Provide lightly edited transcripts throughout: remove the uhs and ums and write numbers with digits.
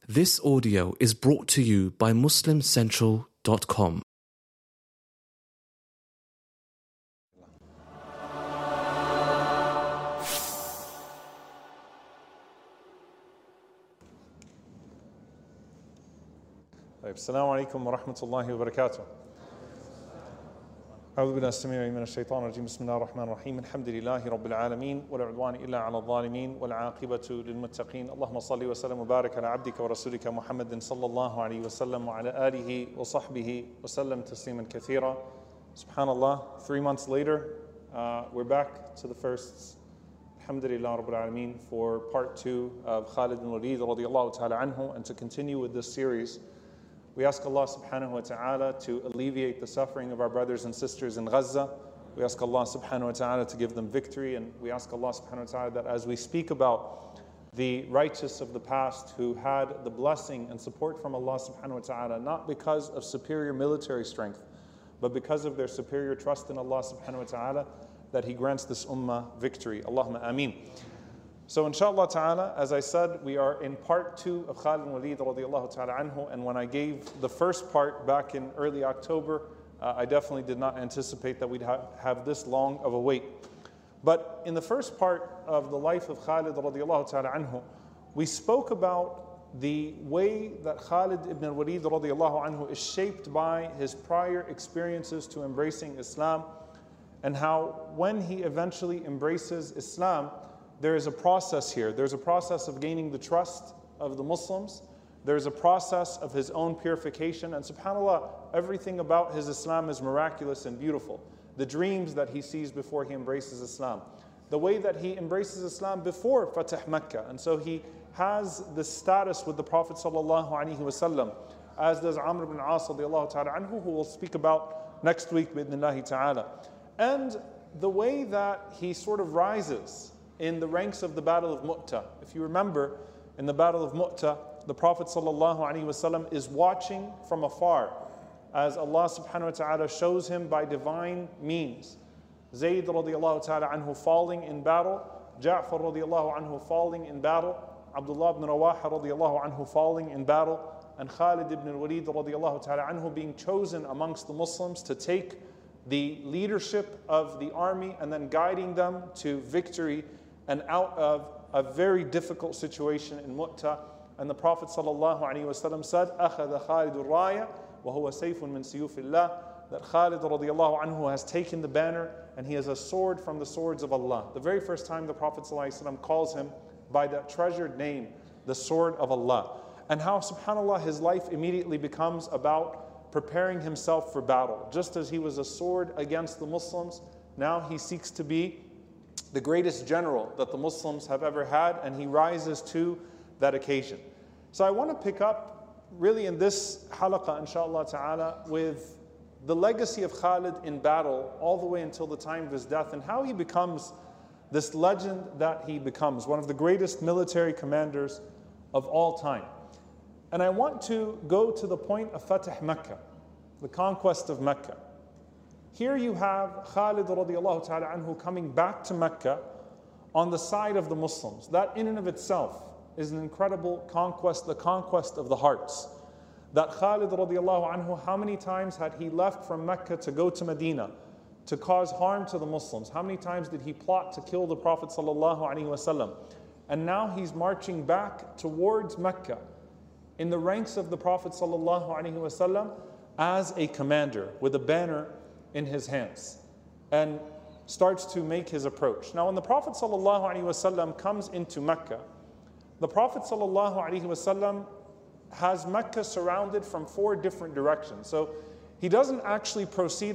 This audio is brought to you by MuslimCentral.com. السلام عليكم ورحمة الله وبركاته. أعوذ بالله السميع العليم من الشيطان الرجيم. بسم الله الرحمن الرحيم. الحمد لله رب العالمين ولا عدوان إلا على الظالمين والعاقبة للمتقين. اللهم صل وسلم وبارك على عبدك ورسولك محمد صلى الله عليه وسلم وعلى آله وصحبه وسلم تسليما كثيرا. Subhanallah, 3 months later, we're back to the first, Alhamdulillah Rabbil Alameen, for part 2 of Khalid bin Walid radiallahu ta'ala anhu, and to continue with this series. We ask Allah subhanahu wa ta'ala to alleviate the suffering of our brothers and sisters in Gaza. We ask Allah subhanahu wa ta'ala to give them victory, and we ask Allah subhanahu wa ta'ala that as we speak about the righteous of the past who had the blessing and support from Allah subhanahu wa ta'ala, not because of superior military strength, but because of their superior trust in Allah subhanahu wa ta'ala, that He grants this ummah victory. Allahumma ameen. So inshallah ta'ala, as I said, we are in part 2 of Khalid bin Walid radiallahu ta'ala anhu, and when I gave the first part back in early October, I definitely did not anticipate that we'd have this long of a wait. But in the first part of the life of Khalid radiallahu ta'ala anhu, we spoke about the way that Khalid ibn Walid radiallahu anhu is shaped by his prior experiences to embracing Islam, and how when he eventually embraces Islam, there is a process here. There's a process of gaining the trust of the Muslims. There's a process of his own purification. And subhanAllah, everything about his Islam is miraculous and beautiful. The dreams that he sees before he embraces Islam. The way that he embraces Islam before Fatah Mecca. And so he has the status with the Prophet ﷺ, as does Amr ibn As radiallahu ta'ala anhu, who we'll speak about next week bi'idhnillahi ta'ala. And the way that he sort of rises in the ranks of the Battle of Mu'tah. If you remember, in the Battle of Mu'tah, the Prophet ﷺ is watching from afar as Allah subhanahu wa ta'ala shows him by divine means. Zayd radiallahu ta'ala anhu falling in battle, Ja'far radiallahu anhu falling in battle, Abdullah ibn Rawaha radiallahu anhu falling in battle, and Khalid ibn Walid radiallahu ta'ala anhu being chosen amongst the Muslims to take the leadership of the army and then guiding them to victory and out of a very difficult situation in Mu'tah. And the Prophet ﷺ said, أَخَذَ خَالِدُ الرَّايَةَ وَهُوَ سَيْفٌ مِّن سِيُوفِ اللَّهِ, that Khalid radiallahu anhu has taken the banner and he has a sword from the swords of Allah. The very first time the Prophet ﷺ calls him by that treasured name, the sword of Allah. And how, subhanAllah, his life immediately becomes about preparing himself for battle. Just as he was a sword against the Muslims, now he seeks to be the greatest general that the Muslims have ever had, and he rises to that occasion. So I want to pick up really in this halaqah, inshallah ta'ala, with the legacy of Khalid in battle all the way until the time of his death, and how he becomes this legend that he becomes, one of the greatest military commanders of all time. And I want to go to the point of Fatah Mecca, the conquest of Mecca. Here you have Khalid radiallahu ta'ala anhu coming back to Mecca on the side of the Muslims. That in and of itself is an incredible conquest, the conquest of the hearts. That Khalid radiallahu anhu, how many times had he left from Mecca to go to Medina to cause harm to the Muslims? How many times did he plot to kill the Prophet sallallahu alaihi wasallam? And now he's marching back towards Mecca in the ranks of the Prophet sallallahu alaihi wasallam as a commander with a banner in his hands, and starts to make his approach. Now when the Prophet ﷺ comes into Mecca, the Prophet ﷺ has Mecca surrounded from 4 different directions. So he doesn't actually proceed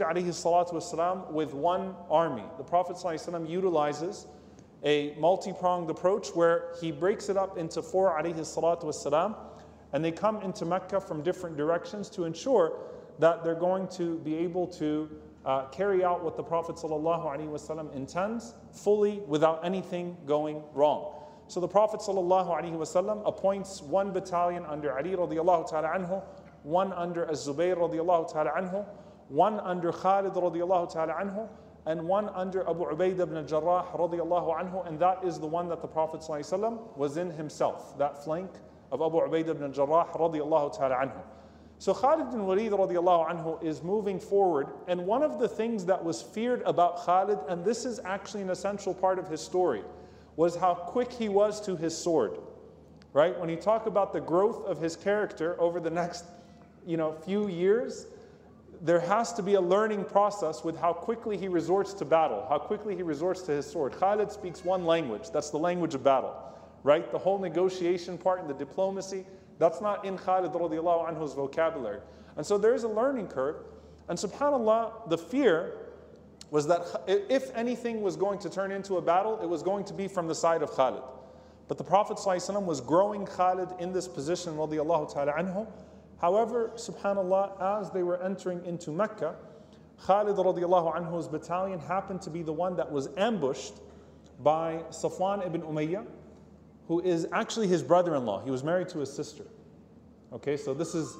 ﷺ with one army. The Prophet ﷺ utilizes a multi-pronged approach where he breaks it up into 4 ﷺ, and they come into Mecca from different directions to ensure that they're going to be able to carry out what the Prophet ﷺ intends fully without anything going wrong. So the Prophet ﷺ appoints 1 battalion under Ali radiallahu ta'ala anhu, 1 under Az-Zubayr radiallahu ta'ala anhu, 1 under Khalid radiallahu ta'ala anhu, and 1 under Abu Ubaidah ibn al-Jarrah radiallahu anhu, and that is the one that the Prophet ﷺ was in himself, that flank of Abu Ubaidah ibn al-Jarrah radiyallahu ta'ala anhu. So Khalid ibn Walid radiyallahu anhu is moving forward, and one of the things that was feared about Khalid, and this is actually an essential part of his story, was how quick he was to his sword. Right? When you talk about the growth of his character over the next, few years, there has to be a learning process with how quickly he resorts to battle, how quickly he resorts to his sword. Khalid speaks one language, that's the language of battle, right? The whole negotiation part and the diplomacy, that's not in Khalid radiallahu anhu's vocabulary. And so there's a learning curve. And subhanAllah, the fear was that if anything was going to turn into a battle, it was going to be from the side of Khalid. But the Prophet ﷺ was growing Khalid in this position radiallahu ta'ala anhu. However, subhanAllah, as they were entering into Mecca, Khalid radiallahu anhu's battalion happened to be the one that was ambushed by Safwan ibn Umayyah, who is actually his brother-in-law. He was married to his sister. Okay, so this is,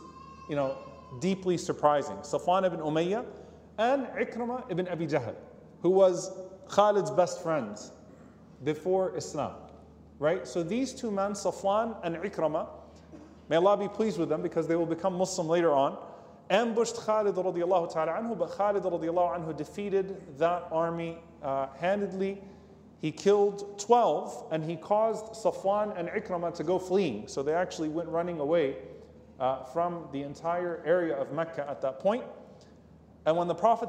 deeply surprising. Safwan ibn Umayyah and Ikramah ibn Abi Jahl, who was Khalid's best friends before Islam. Right? So these two men, Safwan and Ikramah, may Allah be pleased with them because they will become Muslim later on, ambushed Khalid radiallahu ta'ala anhu, but Khalid radiallahu anhu defeated that army handedly. He killed 12 and he caused Safwan and Ikramah to go fleeing. So they actually went running away from the entire area of Mecca at that point. And when the Prophet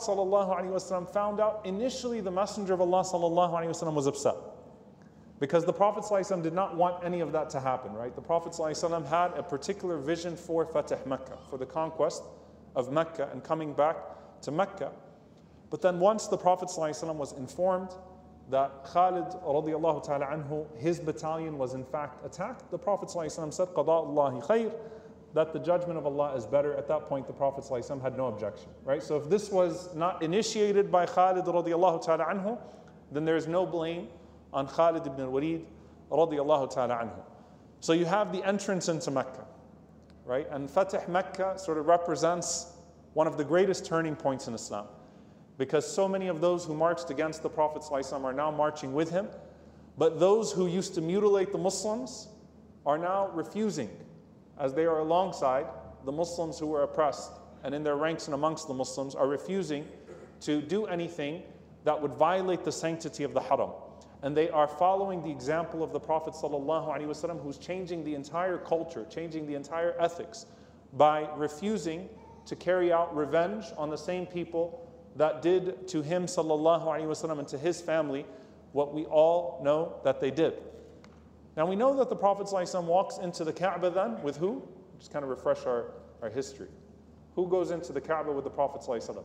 ﷺ found out, initially the Messenger of Allah ﷺ was upset. Because the Prophet ﷺ did not want any of that to happen, right? The Prophet ﷺ had a particular vision for Fatih Mecca, for the conquest of Mecca and coming back to Mecca. But then once the Prophet ﷺ was informed that Khalid radiallahu ta'ala anhu, his battalion was in fact attacked, the Prophet ﷺ said, Qada'ullahi khair, that the judgment of Allah is better. At that point, the Prophet ﷺ had no objection, right? So if this was not initiated by Khalid radiallahu ta'ala anhu, then there is no blame on Khalid ibn al-Walid radiyallahu ta'ala anhu. So you have the entrance into Mecca, right? And Fatih Mecca sort of represents one of the greatest turning points in Islam, because so many of those who marched against the Prophet ﷺ are now marching with him, but those who used to mutilate the Muslims are now refusing, as they are alongside the Muslims who were oppressed, and in their ranks and amongst the Muslims are refusing to do anything that would violate the sanctity of the Haram. And they are following the example of the Prophet ﷺ, who's changing the entire culture, changing the entire ethics by refusing to carry out revenge on the same people that did to him ﷺ and to his family what we all know that they did. Now we know that the Prophet ﷺ walks into the Kaaba then with who? Just kind of refresh our history. Who goes into the Kaaba with the Prophet ﷺ?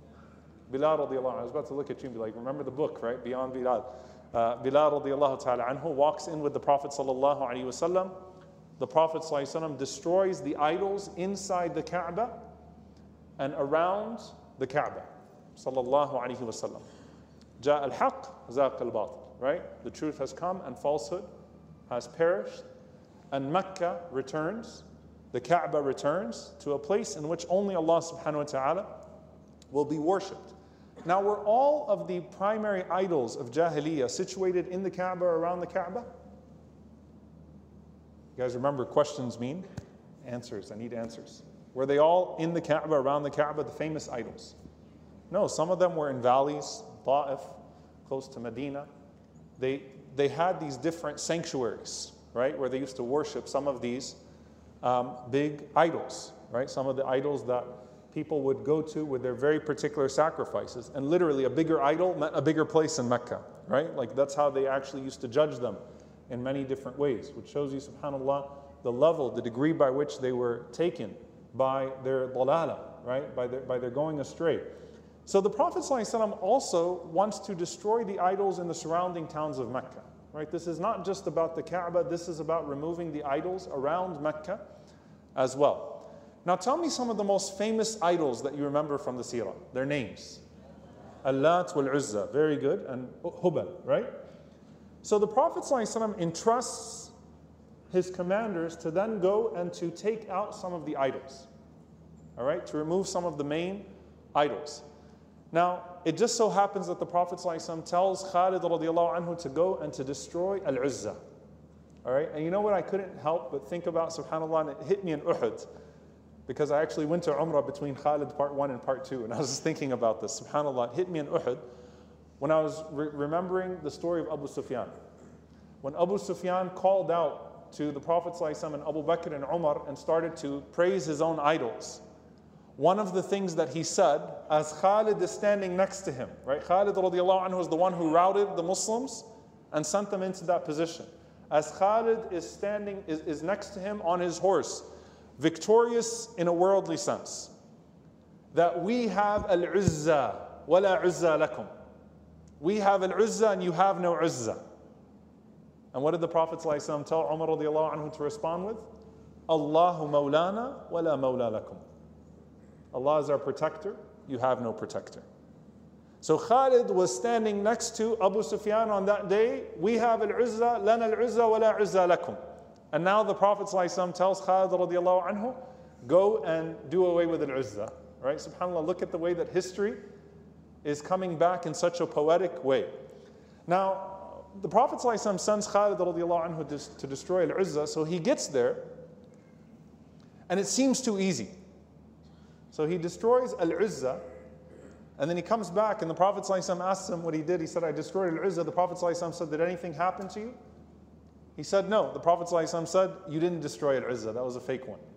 Bilal radiallahu anhu. I was about to look at you and be like, remember the book, right? Beyond Bilal. Bilal radiallahu ta'ala anhu walks in with the Prophet sallallahu alaihi wasallam. The Prophet sallallahu alaihi wasallam destroys the idols inside the Kaaba and around the Kaaba sallallahu alaihi wasallam. Ja al-haq, zaq al-batil, right? The truth has come and falsehood has perished, and Mecca returns, the Kaaba returns to a place in which only Allah subhanahu wa ta'ala will be worshipped. Now, were all of the primary idols of Jahiliyyah situated in the Kaaba or around the Kaaba? You guys remember questions mean answers. I need answers. Were they all in the Kaaba, around the Kaaba, the famous idols? No, some of them were in valleys, Ta'if, close to Medina. They had these different sanctuaries, right, where they used to worship some of these big idols, right? Some of the idols that people would go to with their very particular sacrifices. And literally a bigger idol meant a bigger place in Mecca, right? Like that's how they actually used to judge them in many different ways, which shows you, subhanAllah, the level, the degree by which they were taken by their dalala, right? By their going astray. So the Prophet ﷺ also wants to destroy the idols in the surrounding towns of Mecca, right? This is not just about the Kaaba, this is about removing the idols around Mecca as well. Now tell me some of the most famous idols that you remember from the seerah, their names. Al-Lat wal-Uzza, very good, and Hubal, right? So the Prophet ﷺ entrusts his commanders to then go and to take out some of the idols, all right, to remove some of the main idols. Now, it just so happens that the Prophet ﷺ tells Khalid radiallahu anhu to go and to destroy Al-Uzza, All right, and you know what I couldn't help but think about, subhanAllah, and it hit me in Uhud, because I actually went to Umrah between Khalid part 1 and part 2, and I was just thinking about this, subhanAllah, it hit me in Uhud, when I was remembering the story of Abu Sufyan. When Abu Sufyan called out to the Prophet ﷺ and Abu Bakr and Umar and started to praise his own idols, one of the things that he said, as Khalid is standing next to him, right? Khalid radiallahu anhu is the one who routed the Muslims and sent them into that position. As Khalid is standing, is next to him on his horse, victorious in a worldly sense, that we have al-Uzza, wa la Uzza lakum. We have al-Uzza and you have no Uzza. And what did the Prophet ﷺ tell Umar radiallahu anhu to respond with? Allahu mawlana wa la mawla lakum. Allah is our protector, you have no protector. So Khalid was standing next to Abu Sufyan on that day. We have al-Uzza, lana al-Uzza wa la Uzza lakum. And now the Prophet ﷺ tells Khalid radiallahu anhu, go and do away with al-Uzza. Right? SubhanAllah, look at the way that history is coming back in such a poetic way. Now, the Prophet ﷺ sends Khalid radiallahu anhu to destroy al-Uzza, so he gets there, and it seems too easy. So he destroys al-Uzza, and then he comes back, and the Prophet ﷺ asks him what he did. He said, I destroyed al-Uzza. The Prophet ﷺ said, did anything happen to you? He said, no. The Prophet ﷺ said, you didn't destroy al-Uzza. That was a fake one.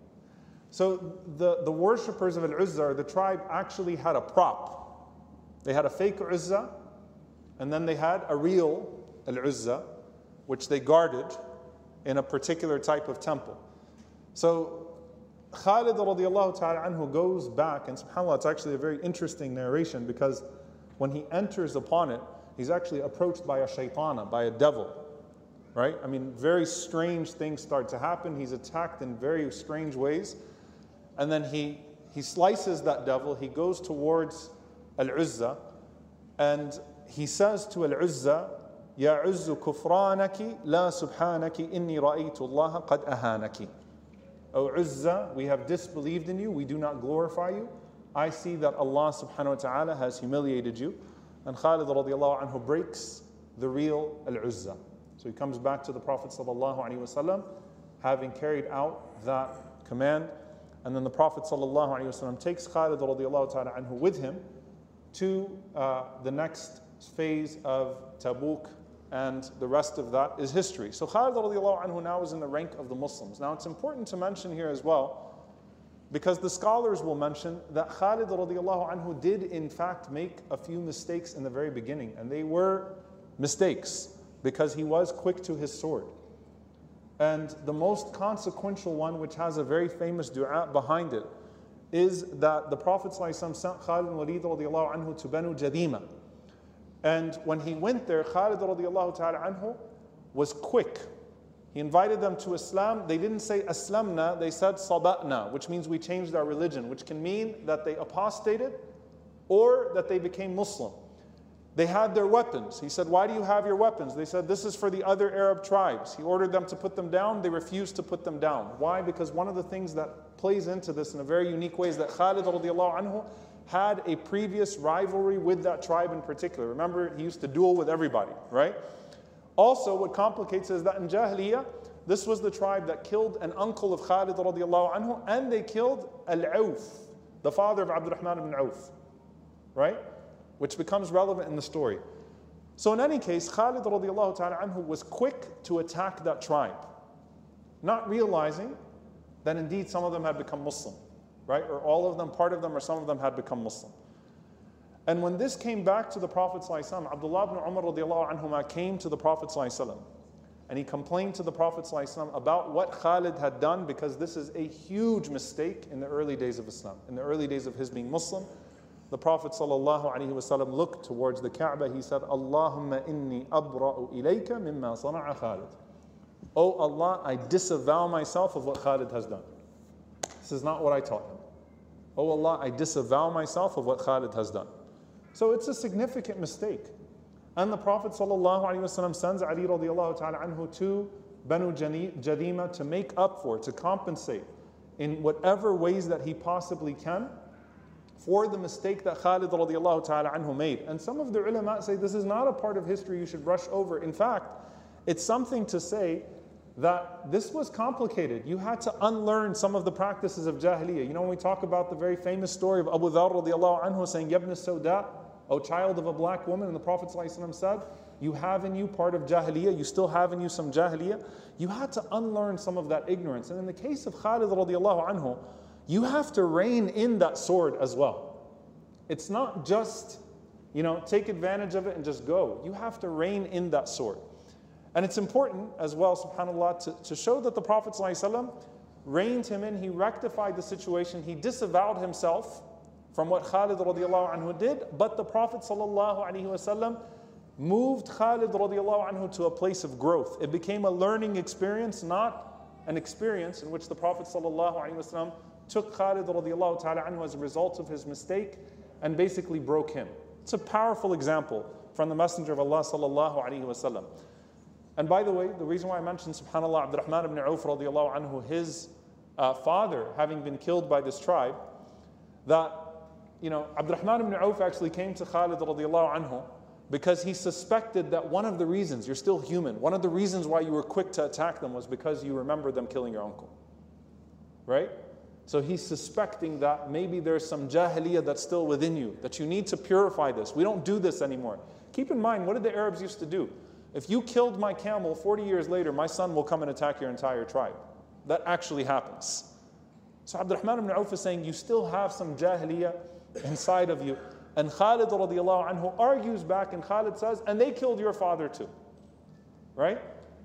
So the worshippers of al-Uzza, the tribe, actually had a prop. They had a fake Uzza, and then they had a real al-Uzza, which they guarded in a particular type of temple. So Khalid radiallahu ta'ala anhu goes back, and subhanAllah, it's actually a very interesting narration, because when he enters upon it, he's actually approached by a shaitana, by a devil. Right? I mean, very strange things start to happen. He's attacked in very strange ways. And then he slices that devil. He goes towards al-Uzza, and he says to al-Uzza, Ya Uzzu kufranaki la subhanaki inni ra'aytu Allah qad ahanaki. O Uzza, we have disbelieved in you, we do not glorify you. I see that Allah subhanahu wa ta'ala has humiliated you. And Khalid radiallahu anhu breaks the real al-Uzza. So he comes back to the Prophet sallallahu alaihi wasallam, having carried out that command. And then the Prophet sallallahu alaihi wasallam takes Khalid radiallahu ta'ala anhu with him to the next phase of Tabuk, and the rest of that is history. So Khalid radiallahu anhu now is in the rank of the Muslims. Now it's important to mention here as well, because the scholars will mention that Khalid radiallahu anhu did in fact make a few mistakes in the very beginning, and they were mistakes because he was quick to his sword. And the most consequential one, which has a very famous dua behind it, is that the Prophet ﷺ sent Khalid ibn Walid radiallahu anhu to Banu Jadima. And when he went there, Khalid radiallahu ta'ala anhu was quick. He invited them to Islam. They didn't say Aslamna, they said Saba'na, which means we changed our religion, which can mean that they apostated or that they became Muslim. They had their weapons. He said, why do you have your weapons? They said, this is for the other Arab tribes. He ordered them to put them down. They refused to put them down. Why? Because one of the things that plays into this in a very unique way is that Khalid radiallahu anhu had a previous rivalry with that tribe in particular. Remember, he used to duel with everybody, right? Also, what complicates is that in Jahiliyyah, this was the tribe that killed an uncle of Khalid radiallahu anhu, and they killed Al-Awf, the father of Abdurrahman ibn Auf, right? Which becomes relevant in the story. So in any case, Khalid radiallahu ta'ala anhu was quick to attack that tribe, not realizing that indeed some of them had become Muslim, right? Or all of them, part of them, or some of them had become Muslim. And when this came back to the Prophet ﷺ, Abdullah ibn Umar radiallahu anhuma came to the Prophet ﷺ, and he complained to the Prophet ﷺ about what Khalid had done, because this is a huge mistake in the early days of Islam, in the early days of his being Muslim. The Prophet ﷺ looked towards the Kaaba. He said, Allahumma inni abra'u ilayka mimma sana'a Khalid. Oh Allah, I disavow myself of what Khalid has done. This is not what I taught him. Oh Allah, I disavow myself of what Khalid has done. So it's a significant mistake. And the Prophet ﷺ sends Ali radiallahu ta'ala anhu to Banu Jadima to make up for, to compensate in whatever ways that he possibly can for the mistake that Khalid radiallahu ta'ala anhu made. And some of the ulama say this is not a part of history you should brush over. In fact, it's something to say that this was complicated. You had to unlearn some of the practices of Jahiliyyah. You know, when we talk about the very famous story of Abu Dharr radiallahu anhu saying, Yabn Sawda, O child of a black woman, and the Prophet ﷺ said, you have in you part of Jahiliyyah, you still have in you some Jahiliyyah. You had to unlearn some of that ignorance. And in the case of Khalid radiallahu anhu, you have to rein in that sword as well. It's not just, take advantage of it and just go. You have to rein in that sword. And it's important as well, subhanAllah, to show that the Prophet ﷺ reined him in, he rectified the situation, he disavowed himself from what Khalid radiallahu anhu did, but the Prophet ﷺ moved Khalid radiallahu anhu to a place of growth. It became a learning experience, not an experience in which the Prophet ﷺ took Khalid radiallahu ta'ala anhu as a result of his mistake and basically broke him. It's a powerful example from the Messenger of Allah sallallahu alaihi wasallam. And by the way, the reason why I mentioned, subhanAllah, Abdurrahman ibn Auf radiallahu anhu, his father having been killed by this tribe, that, Abdurrahman ibn Auf actually came to Khalid radiallahu anhu because he suspected that one of the reasons, you're still human, one of the reasons why you were quick to attack them was because you remember them killing your uncle. Right? So he's suspecting that maybe there's some jahiliyyah that's still within you, that you need to purify this. We don't do this anymore. Keep in mind, what did the Arabs used to do? If you killed my camel, 40 years later, my son will come and attack your entire tribe. That actually happens. So Abdurrahman ibn Auf is saying, you still have some jahiliyyah inside of you. And Khalid radiallahu anhu argues back, and Khalid says, and they killed your father too. Right?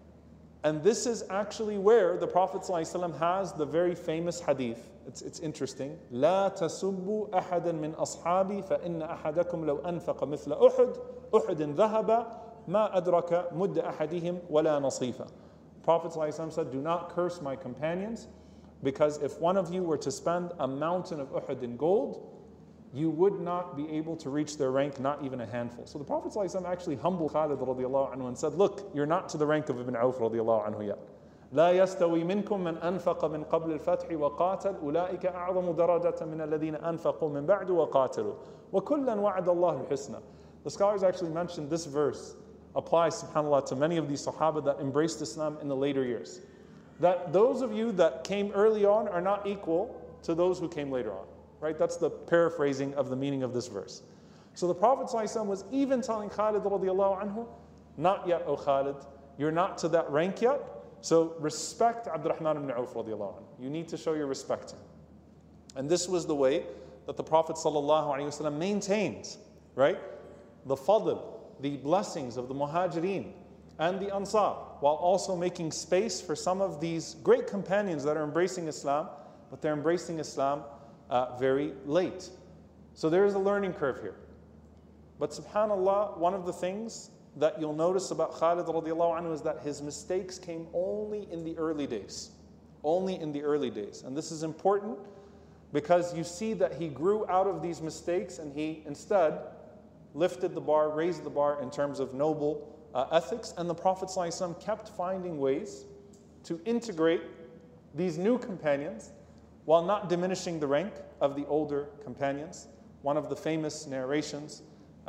And this is actually where the Prophet ﷺ has the very famous hadith. It's interesting. لا تسبوا أحدا من أصحابي فإن أحدكم لو أنفق مثل أحد ذهب ما أدرك مد أحدهم ولا نصيفا. Prophet ﷺ said, do not curse my companions, because if one of you were to spend a mountain of Uhud in gold, you would not be able to reach their rank, not even a handful. So the Prophet ﷺ actually humbled Khalid radiallahu anhu and said, look, you're not to the rank of Ibn Auf radiallahu anhu yet. لا يستوي منكم من أنفق من قبل الفتح وقاتل أولئك أعظم درجة من الذين أنفقوا من بعد وقاتلوا وكلا وعد الله الحسنى. The scholars actually mentioned this verse applies, subhanAllah, to many of these Sahaba that embraced Islam in the later years. That those of you that came early on are not equal to those who came later on. Right? That's the paraphrasing of the meaning of this verse. So the Prophet ﷺ was even telling Khalid radiallahu anhu, not yet, O Khalid, you're not to that rank yet, so respect Abdurrahman ibn Auf radiallahu anhu. You need to show your respect to him. And this was the way that the Prophet ﷺ maintained, right, the fadl, the blessings of the muhajirin and the ansar, while also making space for some of these great companions that are embracing Islam, but they're embracing Islam very late. So there is a learning curve here. But subhanAllah, one of the things that you'll notice about Khalid radiallahu anhu is that his mistakes came only in the early days. Only in the early days. And this is important because you see that he grew out of these mistakes and he instead lifted the bar, raised the bar in terms of noble ethics. And the Prophet ﷺ kept finding ways to integrate these new companions while not diminishing the rank of the older companions. One of the famous narrations,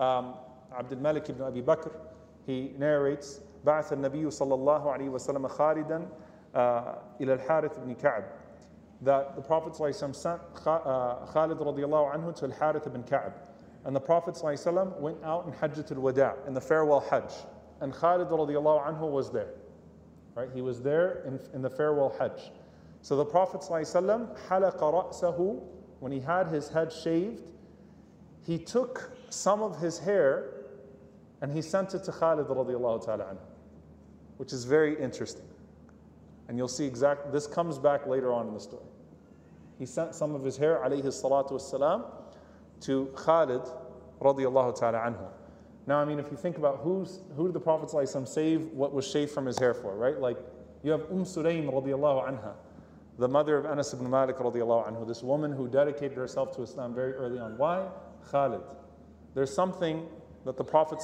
Abdul Malik ibn Abi Bakr, he narrates, بعث النبي صلى الله عليه وسلم خالدا إلى الحارث ibn Ka'b, that the Prophet ﷺ sent Khalid radiallahu anhu to Al-Harith ibn Ka'b. And the Prophet ﷺ went out in Hajjat al-Wada', in the farewell Hajj. And Khalid radiallahu anhu was there. Right? He was there in the farewell Hajj. So the Prophet ﷺ حَلَقَ رَأْسَهُ, when he had his head shaved, he took some of his hair and he sent it to Khalid radiallahu ta'ala anhu, which is very interesting. And you'll see this comes back later on in the story. He sent some of his hair, alayhi salatu wassalam, to Khalid radiallahu ta'ala anhu. Now, I mean, if you think about who did the Prophet ﷺ save what was shaved from his hair for, right? Like, you have Sulaym radiallahu anha, the mother of Anas ibn Malik radiallahu anhu, this woman who dedicated herself to Islam very early on. Why? Khalid. There's something that the Prophet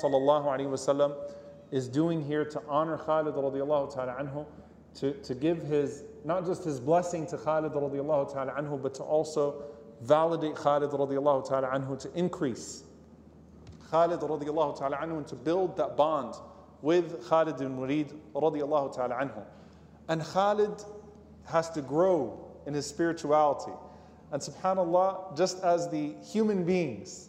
ﷺ is doing here to honor Khalid radiallahu ta'ala anhu, to give not just his blessing to Khalid radiallahu ta'ala anhu, but to also validate Khalid radiallahu ta'ala anhu, to increase Khalid radiallahu ta'ala anhu, and to build that bond with Khalid ibn Walid radiallahu ta'ala anhu. And Khalid has to grow in his spirituality. And subhanAllah, just as the human beings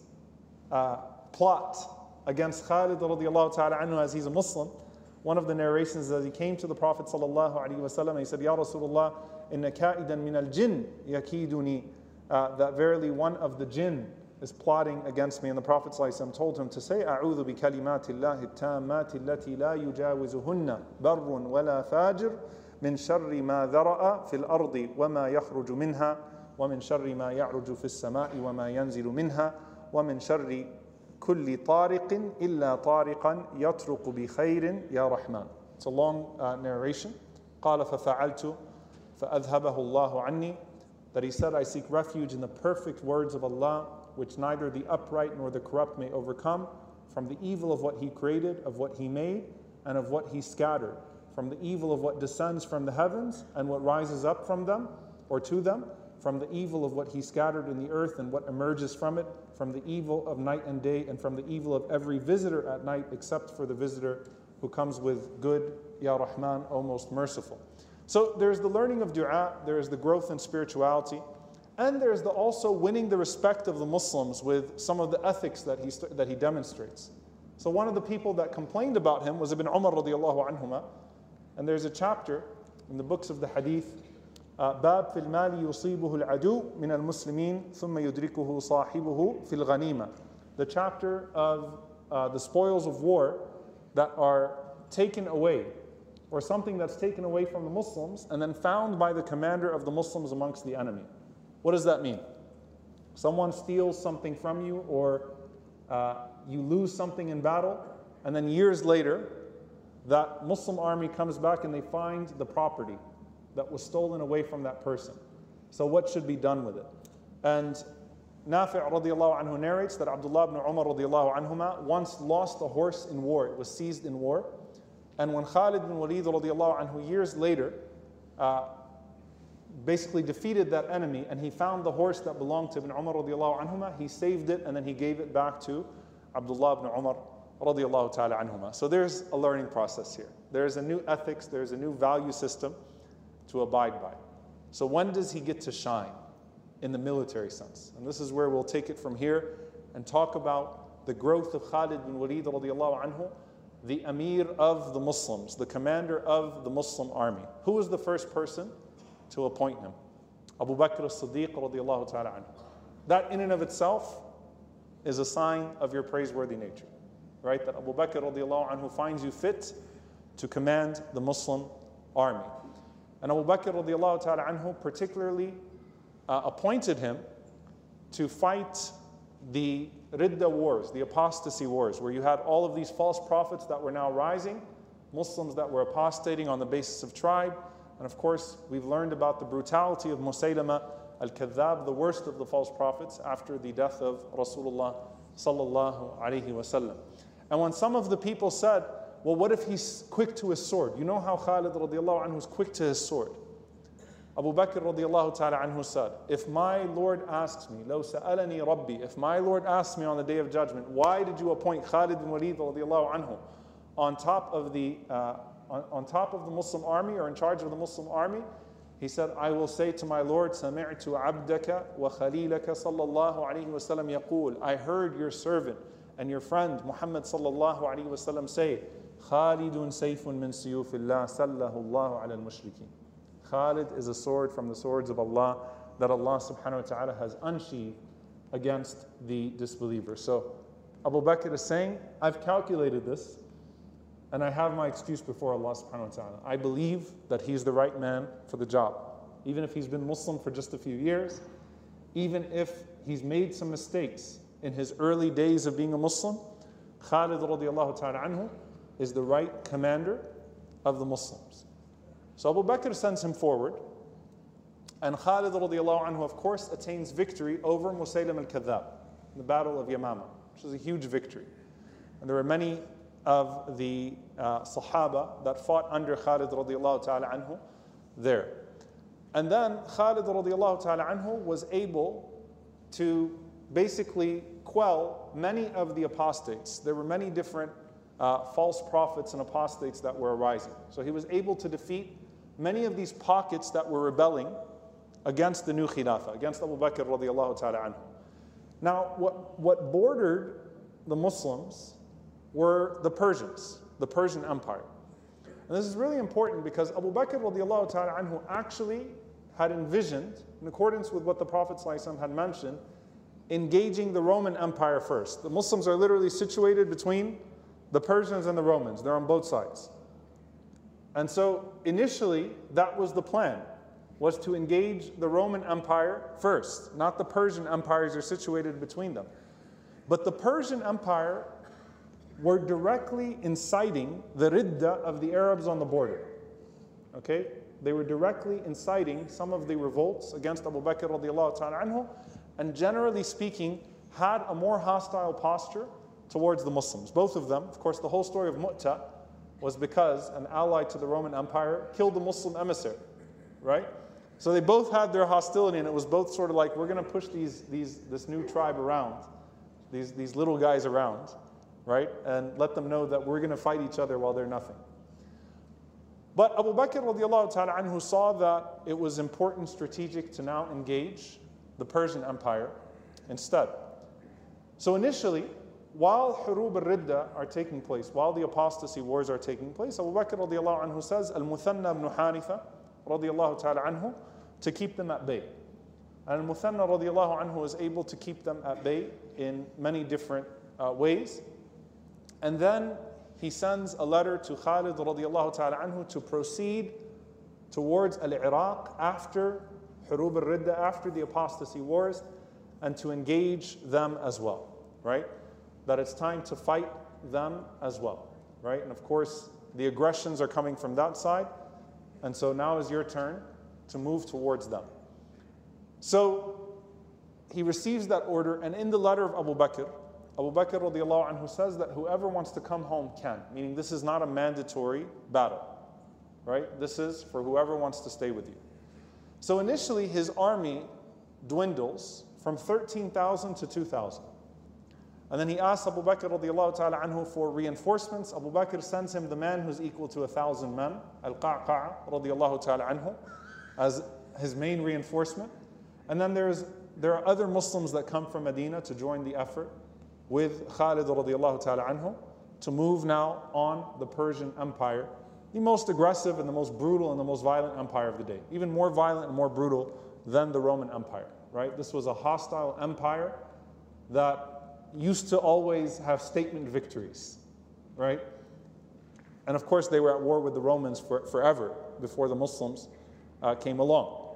plot against Khalid radiallahu ta'ala anhu as he's a Muslim, one of the narrations that he came to the Prophet sallallahu alaihi wasallam, he said, Ya Rasulullah, inna ka'idan min al-jinn yakiduni, that verily one of the jinn is plotting against me. And the Prophet sallallahu alaihi wasallam told him to say, A'udhu bi kalimatillahi at-tammati allati la yujawizuhunna barrun wala fajir min sharri ma dhara'a fil ardi wa ma yakhruju minha wa min sharri ma ya'ruju fis sama'i wa ma yanzilu minha wa min sharri kulli tariqin illa tariqan yatruqu bi khairin ya Rahman. It's a long narration. قال ففعلت فأذهبه الله عني, that he said, I seek refuge in the perfect words of Allah, which neither the upright nor the corrupt may overcome, from the evil of what He created, of what He made, and of what He scattered, from the evil of what descends from the heavens and what rises up from them or to them, from the evil of what He scattered in the earth and what emerges from it, from the evil of night and day, and from the evil of every visitor at night, except for the visitor who comes with good, Ya Rahman, O most merciful. So there's the learning of dua, there's the growth in spirituality, and there's the also winning the respect of the Muslims with some of the ethics that he demonstrates. So one of the people that complained about him was Ibn Umar radiallahu anhuma, and there's a chapter in the books of the hadith, باب في المال يصيبه العدو من المسلمين ثم يدركه صاحبه في الغنيمة. The chapter of the spoils of war that are taken away, or something that's taken away from the Muslims and then found by the commander of the Muslims amongst the enemy. What does that mean? Someone steals something from you, or you lose something in battle, and then years later, that Muslim army comes back and they find the property that was stolen away from that person. So what should be done with it? And Nafi' radiallahu anhu narrates that Abdullah ibn Umar radiallahu anhuma once lost a horse in war. It was seized in war. And when Khalid bin Walid radiallahu anhu years later basically defeated that enemy, and he found the horse that belonged to Ibn Umar radiallahu anhuma, he saved it and then he gave it back to Abdullah ibn Umar radiallahu ta'ala anhuma. So there's a learning process here. There's a new ethics, there's a new value system to abide by. So when does he get to shine? In the military sense. And this is where we'll take it from here and talk about the growth of Khalid bin Walid radiallahu anhu, the Amir of the Muslims, the commander of the Muslim army. Who was the first person to appoint him? Abu Bakr as-Siddiq radiallahu ta'ala anhu. That in and of itself is a sign of your praiseworthy nature, right? That Abu Bakr radiallahu anhu finds you fit to command the Muslim army. And Abu Bakr radiallahu ta'ala anhu particularly appointed him to fight the Ridda wars, the apostasy wars, where you had all of these false prophets that were now rising, Muslims that were apostating on the basis of tribe. And of course, we've learned about the brutality of Musaylama al-Kadhab, the worst of the false prophets, after the death of Rasulullah sallallahu alaihi wasallam. And when some of the people said, well, what if he's quick to his sword? You know how Khalid radiallahu anhu is quick to his sword. Abu Bakr radiallahu ta'ala anhu said, if my Lord asks me, لو سألني ربي, if my Lord asks me on the Day of Judgment, why did you appoint Khalid bin Walid radiallahu anhu on top of the Muslim army, or in charge of the Muslim army? He said, I will say to my Lord, سمعت عبدك وخليلك صلى الله عليه وسلم يقول, I heard your servant and your friend Muhammad sallallahu alaihi wasallam say, خالد سيف من سيوف الله سله الله على المشركين. Khalid is a sword from the swords of Allah that Allah subhanahu wa ta'ala has unsheathed against the disbelievers. So Abu Bakr is saying, I've calculated this and I have my excuse before Allah subhanahu wa ta'ala. I believe that he's the right man for the job. Even if he's been Muslim for just a few years, even if he's made some mistakes in his early days of being a Muslim, Khalid radiallahu ta'ala anhu is the right commander of the Muslims. So Abu Bakr sends him forward, and Khalid radiallahu anhu, of course, attains victory over Musaylim al-Kadhab in the Battle of Yamama, which is a huge victory. And there were many of the Sahaba that fought under Khalid radiallahu ta'ala anhu there. And then Khalid radiallahu ta'ala anhu was able to basically quell many of the apostates. There were many different false prophets and apostates that were arising. So he was able to defeat many of these pockets that were rebelling against the new Khilafah, against Abu Bakr radiallahu ta'ala anhu. Now, what bordered the Muslims were the Persians, the Persian Empire. And this is really important because Abu Bakr radiallahu ta'ala anhu actually had envisioned, in accordance with what the Prophet ﷺ had mentioned, engaging the Roman Empire first. The Muslims are literally situated between the Persians and the Romans. They're on both sides. And so initially, that was the plan, was to engage the Roman Empire first, not the Persian empires are situated between them. But the Persian Empire were directly inciting the ridda of the Arabs on the border. Okay? They were directly inciting some of the revolts against Abu Bakr radiallahu ta'ala anhu, and generally speaking, had a more hostile posture towards the Muslims. Both of them, of course, the whole story of Mu'tah was because an ally to the Roman Empire killed the Muslim emissary, right? So they both had their hostility, and it was both sort of like, we're going to push this new tribe around, these little guys around, right? And let them know that we're going to fight each other while they're nothing. But Abu Bakr radiallahu ta'ala anhu saw that it was important strategic to now engage the Persian Empire instead. So initially, while Hurub al-Ridda are taking place, while the apostasy wars are taking place, Abu Bakr radiallahu anhu says, Al-Muthanna ibn Haritha radiallahu ta'ala anhu, to keep them at bay. And Al-Muthanna radiallahu anhu is able to keep them at bay in many different ways. And then he sends a letter to Khalid radiallahu ta'ala anhu to proceed towards Al-Iraq after Hurub al-Ridda, after the apostasy wars, and to engage them as well, right? That it's time to fight them as well, right? And of course, the aggressions are coming from that side, and so now is your turn to move towards them. So he receives that order, and in the letter of Abu Bakr radiallahu anhu says that whoever wants to come home can, meaning this is not a mandatory battle, right? This is for whoever wants to stay with you. So initially his army dwindles from 13,000 to 2,000. And then he asks Abu Bakr radiallahu ta'ala anhu for reinforcements. Abu Bakr sends him the man who's equal to 1,000 men, Al-Qa'qa' radiallahu ta'ala anhu, as his main reinforcement. And then there are other Muslims that come from Medina to join the effort with Khalid radiallahu ta'ala anhu to move now on the Persian Empire, the most aggressive and the most brutal and the most violent empire of the day, even more violent and more brutal than the Roman Empire, right? This was a hostile empire that used to always have statement victories, right? And of course they were at war with the Romans forever before the Muslims came along.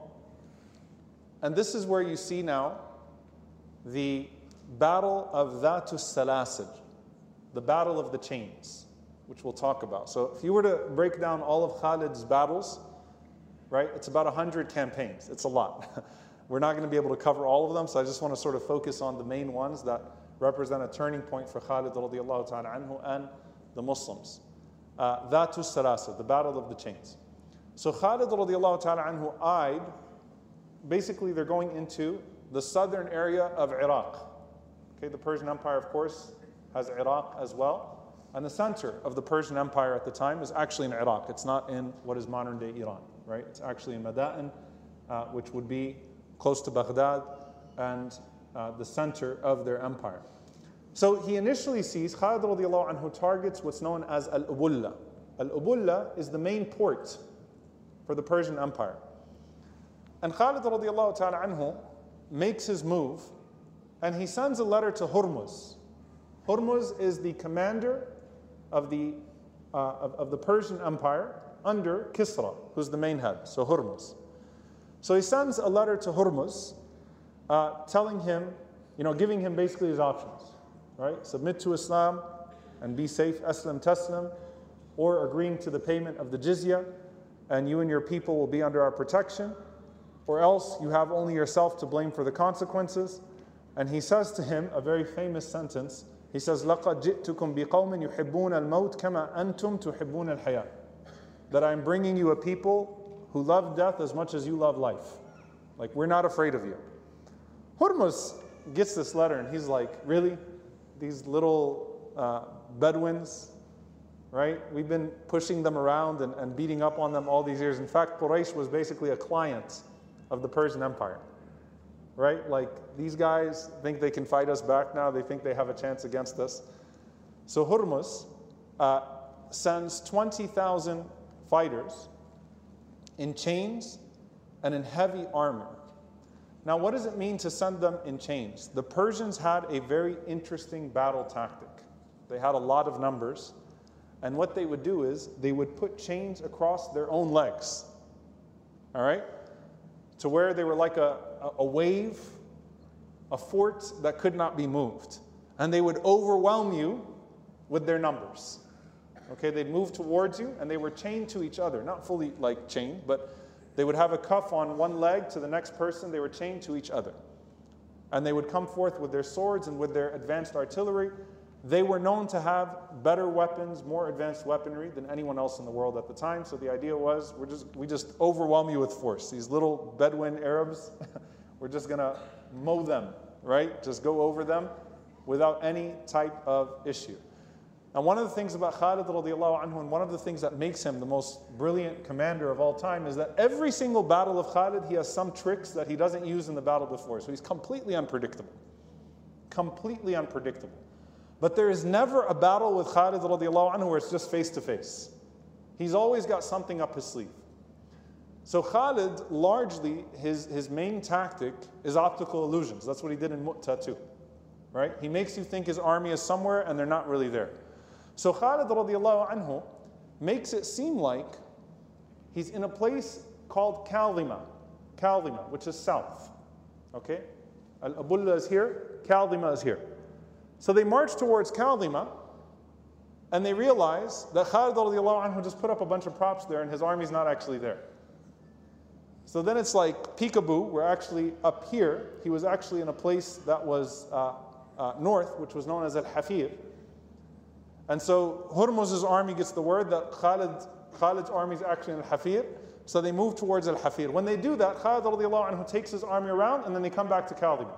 And this is where you see now the battle of Dhatus Salasil, the battle of the chains, which we'll talk about. So if you were to break down all of Khalid's battles, right, it's about 100 campaigns. It's a lot. We're not going to be able to cover all of them, so I just want to sort of focus on the main ones that represent a turning point for Khalid radiallahu ta'ala anhu and the Muslims. Dhatus Salasil, the battle of the chains. So Khalid radiallahu ta'ala anhu eyed, basically they're going into the southern area of Iraq. Okay, the Persian Empire, of course, has Iraq as well. And the center of the Persian Empire at the time is actually in Iraq. It's not in what is modern-day Iran, right? It's actually in Madain, which would be close to Baghdad and the center of their empire. So he initially sees, Khalid radiallahu anhu targets what's known as Al-Ubulla. Al-Ubulla is the main port for the Persian Empire. And Khalid radiallahu ta'ala anhu makes his move, and he sends a letter to Hurmuz. Hurmuz is the commander of the Persian Empire under Kisra, who's the main head, so Hurmuz. So he sends a letter to Hurmuz telling him, giving him basically his options, right? Submit to Islam and be safe, aslam taslam, or agreeing to the payment of the jizya, and you and your people will be under our protection, or else you have only yourself to blame for the consequences. And he says to him a very famous sentence. He says, لَقَدْ جِئْتُكُمْ بِقَوْمٍ يُحِبُّونَ الْمَوْتِ كَمَا أَنْتُمْ تُحِبُّونَ الْحَيَاةِ. That I'm bringing you a people who love death as much as you love life. Like, we're not afraid of you. Hurmuz gets this letter and he's like, really? These little Bedouins, right? We've been pushing them around and beating up on them all these years. In fact, Quraysh was basically a client of the Persian Empire, right? Like, these guys think they can fight us back now. They think they have a chance against us. So Hurmuz sends 20,000 fighters in chains and in heavy armor. Now, what does it mean to send them in chains? The Persians had a very interesting battle tactic. They had a lot of numbers. And what they would do is they would put chains across their own legs, all right? To where they were like a wave, a fort that could not be moved. And they would overwhelm you with their numbers. Okay, they'd move towards you and they were chained to each other. Not fully like chained, but they would have a cuff on one leg to the next person. They were chained to each other. And they would come forth with their swords and with their advanced artillery. They were known to have better weapons, more advanced weaponry than anyone else in the world at the time. So the idea was, we just overwhelm you with force. These little Bedouin Arabs, we're just going to mow them, right? Just go over them without any type of issue. And one of the things about Khalid radiallahu anhu, and one of the things that makes him the most brilliant commander of all time, is that every single battle of Khalid, he has some tricks that he doesn't use in the battle before. So he's completely unpredictable. Completely unpredictable. But there is never a battle with Khalid radiallahu anhu where it's just face to face. He's always got something up his sleeve. So Khalid, largely, his main tactic is optical illusions. That's what he did in Mu'tah too, right? He makes you think his army is somewhere and they're not really there. So Khalid radiallahu anhu makes it seem like he's in a place called Kaldima, which is south, okay? Al-Abulla is here, Kaldima is here. So they march towards Kaldima, and they realize that Khalid radiallahu anhu just put up a bunch of props there and his army's not actually there. So then it's like peekaboo, we're actually up here. He was actually in a place that was north, which was known as Al-Hafir. And so Hurmuz's army gets the word that Khalid's army is actually in Al-Hafir. So they move towards Al-Hafir. When they do that, Khalid radiallahu anhu takes his army around and then they come back to Kaldima.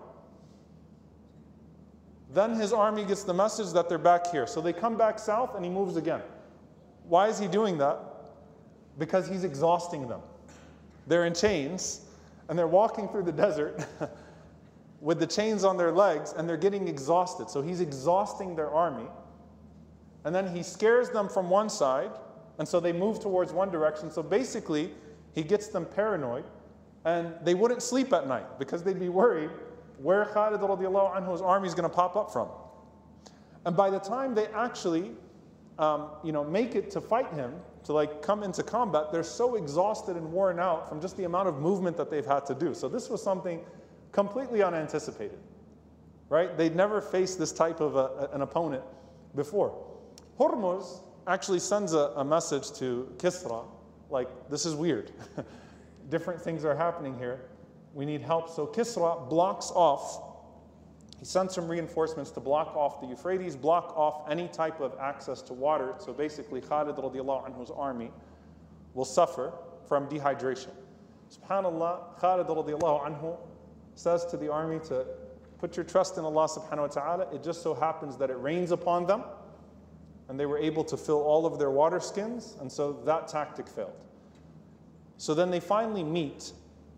Then his army gets the message that they're back here. So they come back south and he moves again. Why is he doing that? Because he's exhausting them. They're in chains and they're walking through the desert with the chains on their legs and they're getting exhausted. So he's exhausting their army. And then he scares them from one side and so they move towards one direction. So basically he gets them paranoid and they wouldn't sleep at night because they'd be worried where Khalid radiallahu anhu's army is going to pop up from. And by the time they actually make it to fight him, to like come into combat, they're so exhausted and worn out from just the amount of movement that they've had to do. So this was something completely unanticipated, right? They'd never faced this type of an opponent before. Hurmuz actually sends a message to Kisra, like, this is weird. Different things are happening here. We need help. So Kisra blocks off, he sends some reinforcements to block off the Euphrates, block off any type of access to water. So basically Khalid radiallahu anhu's army will suffer from dehydration. SubhanAllah, Khalid radiallahu anhu says to the army to put your trust in Allah subhanahu wa ta'ala. It just so happens that it rains upon them and they were able to fill all of their water skins, and so that tactic failed. So then they finally meet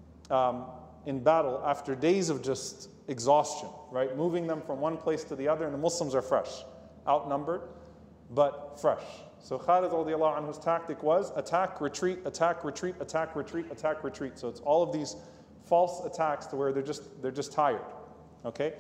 in battle after days of just exhaustion, right? Moving them from one place to the other, and the Muslims are fresh, outnumbered, but fresh. So Khalid radiallahu anhu's tactic was attack, retreat, attack, retreat, attack, retreat, attack, retreat. So it's all of these false attacks to where they're just tired, okay?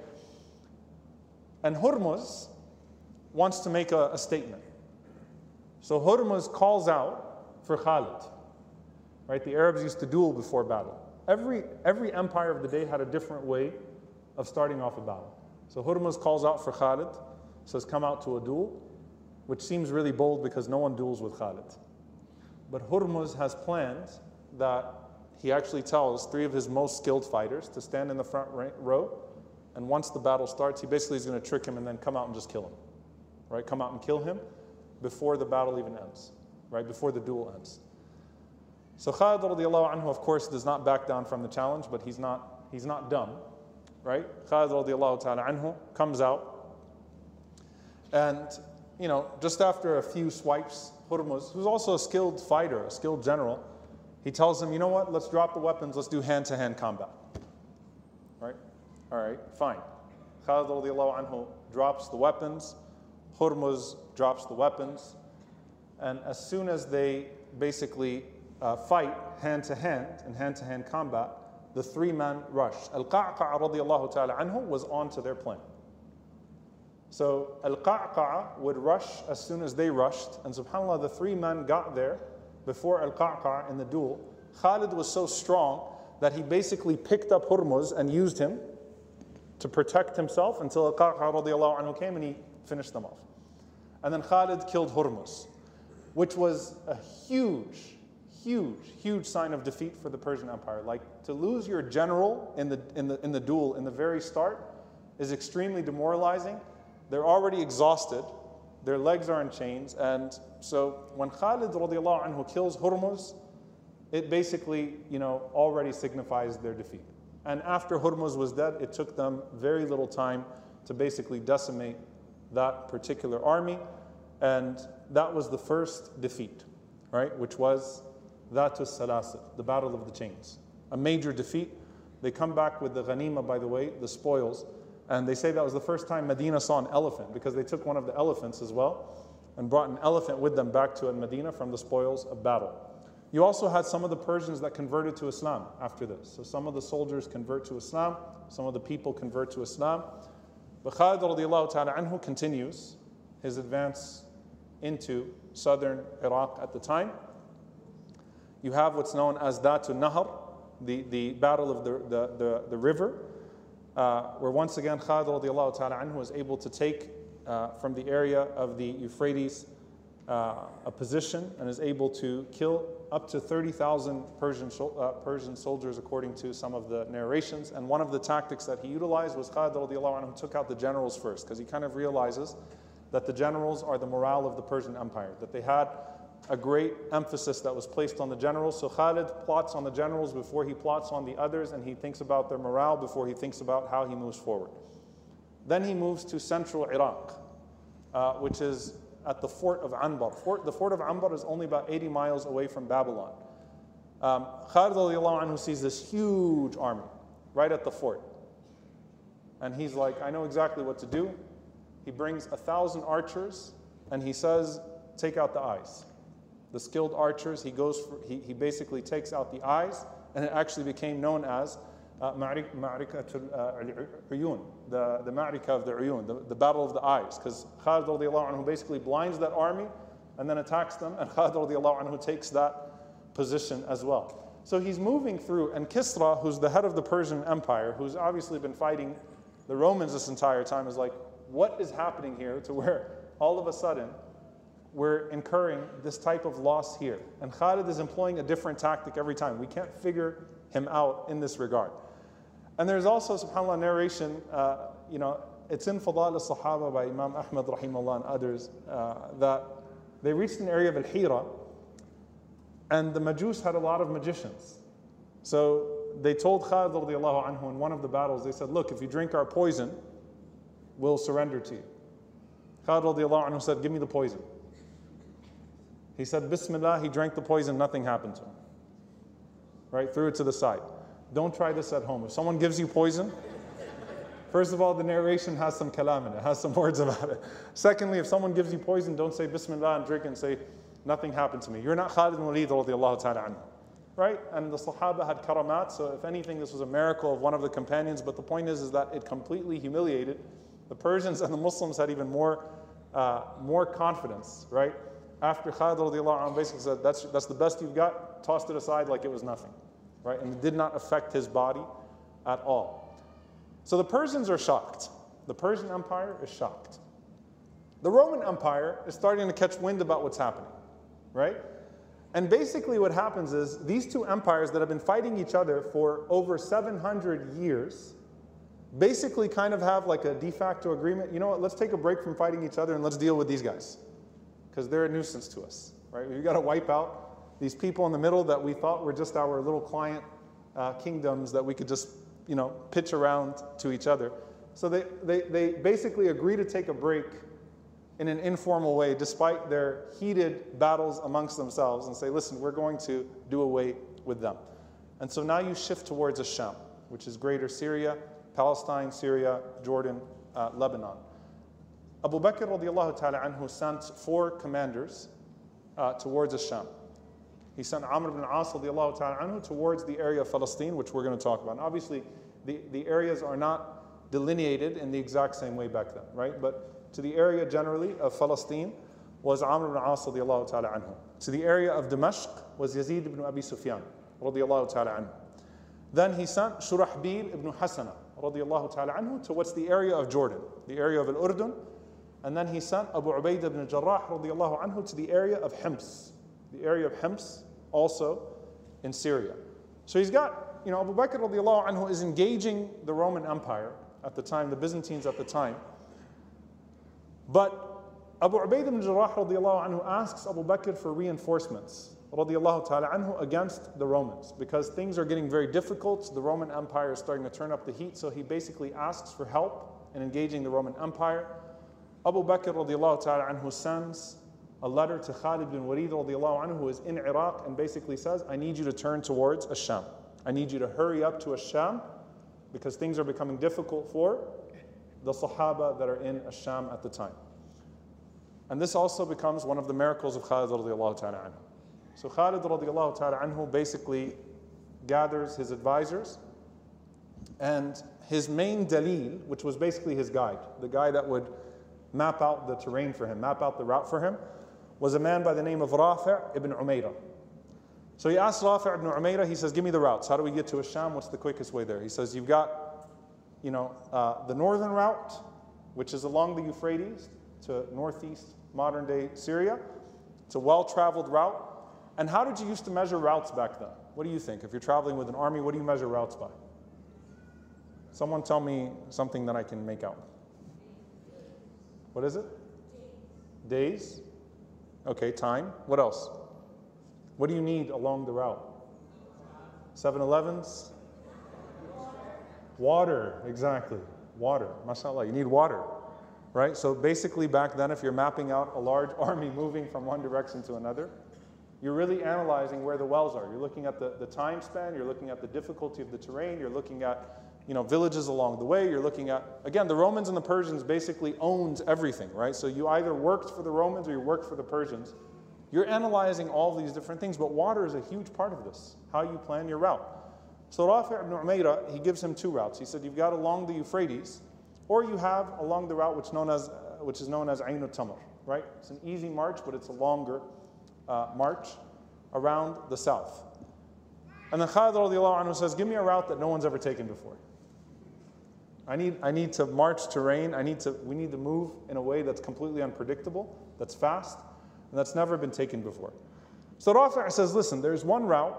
And Hurmuz wants to make a statement. So Hurmuz calls out for Khalid, right? The Arabs used to duel before battle. Every empire of the day had a different way of starting off a battle. So Hurmuz calls out for Khalid, says come out to a duel, which seems really bold because no one duels with Khalid. But Hurmuz has planned that he actually tells 3 of his most skilled fighters to stand in the front row, and once the battle starts, he basically is going to trick him and then come out and just kill him. Right? Come out and kill him before the battle even ends, right? Before the duel ends. So Khalid radiallahu anhu, of course, does not back down from the challenge, but he's not dumb, right? Khalid radiallahu ta'ala anhu comes out, and just after a few swipes, Hurmuz, who's also a skilled fighter, a skilled general, he tells him, you know what, let's drop the weapons, let's do hand-to-hand combat. Right? All right, fine. Khalid radiallahu anhu drops the weapons, Hurmuz drops the weapons, and as soon as they basically fight hand-to-hand in hand-to-hand combat, the three men rushed. Al-Qa'qa' radiallahu ta'ala anhu was onto their plane. So Al-Qa'qa' would rush as soon as they rushed, and subhanAllah, the three men got there before Al-Qa'qa' in the duel. Khalid was so strong that he basically picked up Hurmuz and used him to protect himself until Al-Qa'qa' radiallahu anhu came and he finished them off. And then Khalid killed Hurmuz, which was a huge sign of defeat for the Persian Empire. Like, to lose your general in the duel in the very start is extremely demoralizing. They're already exhausted. Their legs are in chains. And so when Khalid radiallahu anhu kills Hurmuz, it basically, already signifies their defeat. And after Hurmuz was dead, it took them very little time to basically decimate that particular army. And that was the first defeat, right? Which was Dhatus Salasil, the Battle of the Chains. A major defeat. They come back with the ghanima, by the way, the spoils. And they say that was the first time Medina saw an elephant, because they took one of the elephants as well and brought an elephant with them back to Medina from the spoils of battle. You also had some of the Persians that converted to Islam after this. So some of the soldiers convert to Islam, some of the people convert to Islam. But Khalid radiallahu ta'ala anhu continues his advance into southern Iraq at the time. You have what's known as Dhatul Nahar, the battle of the river, where once again Khalid radiallahu ta'ala anhu was able to take from the area of the Euphrates a position and is able to kill up to 30,000 Persian soldiers, according to some of the narrations. And one of the tactics that he utilized was Khalid radiallahu anhu took out the generals first, because he kind of realizes that the generals are the morale of the Persian Empire, that they had a great emphasis that was placed on the generals. So Khalid plots on the generals before he plots on the others, and he thinks about their morale before he thinks about how he moves forward. Then he moves to central Iraq, which is at the fort of Anbar. The fort of Anbar is only about 80 miles away from Babylon. Khalid radiallahu anhu sees this huge army right at the fort. And he's like, I know exactly what to do. He brings 1,000 archers and he says, take out the eyes. The skilled archers, he basically takes out the eyes, and it actually became known as Ma'rikatul Uyun, the Ma'rika of the Uyun, the battle of the eyes, because Khalid radiallahu anhu basically blinds that army and then attacks them, and Khalid radiallahu anhu takes that position as well. So he's moving through, and Kisra, who's the head of the Persian Empire, who's obviously been fighting the Romans this entire time, is like, what is happening here to where all of a sudden we're incurring this type of loss here? And Khalid is employing a different tactic every time. We can't figure him out in this regard. And there's also, subhanAllah, narration, it's in Fadal al-Sahaba by Imam Ahmad rahimahullah and others, that they reached an area of Al-Hira, and the Majus had a lot of magicians. So they told Khalid radiallahu anhu in one of the battles, they said, look, if you drink our poison, we'll surrender to you. Khalid radiallahu anhu said, give me the poison. He said, Bismillah, he drank the poison, nothing happened to him. Right, threw it to the side. Don't try this at home. If someone gives you poison, first of all, the narration has some kalam in it, has some words about it. Secondly, if someone gives you poison, don't say Bismillah and drink and say, nothing happened to me. You're not Khalid bin Walid radiallahu ta'ala anhu. Right? And the Sahaba had karamat, so if anything, this was a miracle of one of the companions, but the point is that it completely humiliated the Persians, and the Muslims had even more confidence, right? After Khalid radiallahu anhu basically said, that's the best you've got, tossed it aside like it was nothing, right? And it did not affect his body at all. So the Persians are shocked. The Persian Empire is shocked. The Roman Empire is starting to catch wind about what's happening, right? And basically what happens is these two empires that have been fighting each other for over 700 years basically kind of have like a de facto agreement. You know what, let's take a break from fighting each other and let's deal with these guys, because they're a nuisance to us, right? We've got to wipe out these people in the middle that we thought were just our little client kingdoms that we could just, pitch around to each other. So they basically agree to take a break in an informal way, despite their heated battles amongst themselves, and say, listen, we're going to do away with them. And so now you shift towards Ash-Sham, which is greater Syria, Palestine, Syria, Jordan, Lebanon. Abu Bakr radiallahu ta'ala anhu sent 4 commanders towards Ash-Sham. He sent Amr ibn al-As radiallahu ta'ala anhu towards the area of Palestine, which we're going to talk about. And obviously, the areas are not delineated in the exact same way back then, right? But to the area generally of Palestine was Amr ibn al-As radiallahu ta'ala anhu. To the area of Damascus was Yazid ibn Abi Sufyan radiallahu ta'ala anhu. Then he sent Shurahbil ibn Hasana radiallahu ta'ala anhu towards the area of Jordan, the area of Al-Urdun. And then he sent Abu Ubaidah ibn Jarrah radiallahu anhu to the area of Hims, the area of Hims, also in Syria. So he's got, Abu Bakr radiallahu anhu is engaging the Roman Empire at the time, the Byzantines at the time. But Abu Ubaidah ibn Jarrah radiallahu anhu asks Abu Bakr for reinforcements radiallahu ta'ala anhu against the Romans, because things are getting very difficult. The Roman Empire is starting to turn up the heat, so he basically asks for help in engaging the Roman Empire. Abu Bakr radiallahu ta'ala anhu sends a letter to Khalid bin Walid radiallahu anhu, who is in Iraq, and basically says, I need you to turn towards Ash-Sham. I need you to hurry up to Ash-Sham, because things are becoming difficult for the Sahaba that are in Ash-Sham at the time. And this also becomes one of the miracles of Khalid radiallahu ta'ala anhu. So Khalid radiallahu ta'ala anhu basically gathers his advisors, and his main dalil, which was basically his guide, the guy that would map out the terrain for him, map out the route for him, was a man by the name of Rafi' ibn Umayrah. So he asked Rafi' ibn Umayrah, he says, give me the routes. How do we get to Ash-Sham? What's the quickest way there? He says, you've got, the northern route, which is along the Euphrates to northeast modern day Syria. It's a well-traveled route. And how did you used to measure routes back then? What do you think? If you're traveling with an army, what do you measure routes by? Someone tell me something that I can make out. What is it? Days. Okay, time. What else? What do you need along the route? 7-Elevens? Water, exactly. Water, mashallah, you need water, right? So basically back then, if you're mapping out a large army moving from one direction to another, you're really analyzing where the wells are. You're looking at the time span, you're looking at the difficulty of the terrain, you're looking at villages along the way, you're looking at, again, the Romans and the Persians basically owned everything, right? So you either worked for the Romans or you worked for the Persians. You're analyzing all these different things, but water is a huge part of this, how you plan your route. So Rafi' ibn Umayrah, he gives him 2 routes. He said, you've got along the Euphrates, or you have along the route which is known as Ain al-Tamr, right? It's an easy march, but it's a longer march around the south. And then Khalid radiallahu anhu says, give me a route that no one's ever taken before. I need to march terrain. We need to move in a way that's completely unpredictable, that's fast, and that's never been taken before. So Rafi' says, listen, there's one route,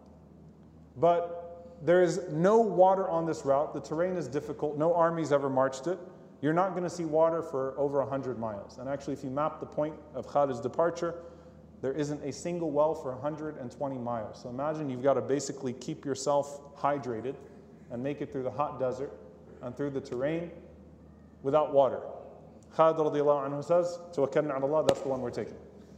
but there is no water on this route. The terrain is difficult. No army's ever marched it. You're not going to see water for over 100 miles. And actually, if you map the point of Khalid's departure, there isn't a single well for 120 miles. So imagine you've got to basically keep yourself hydrated and make it through the hot desert and through the terrain without water. Khalid radiallahu anhu says, Tawakkalna ala Allah, that's the one we're taking.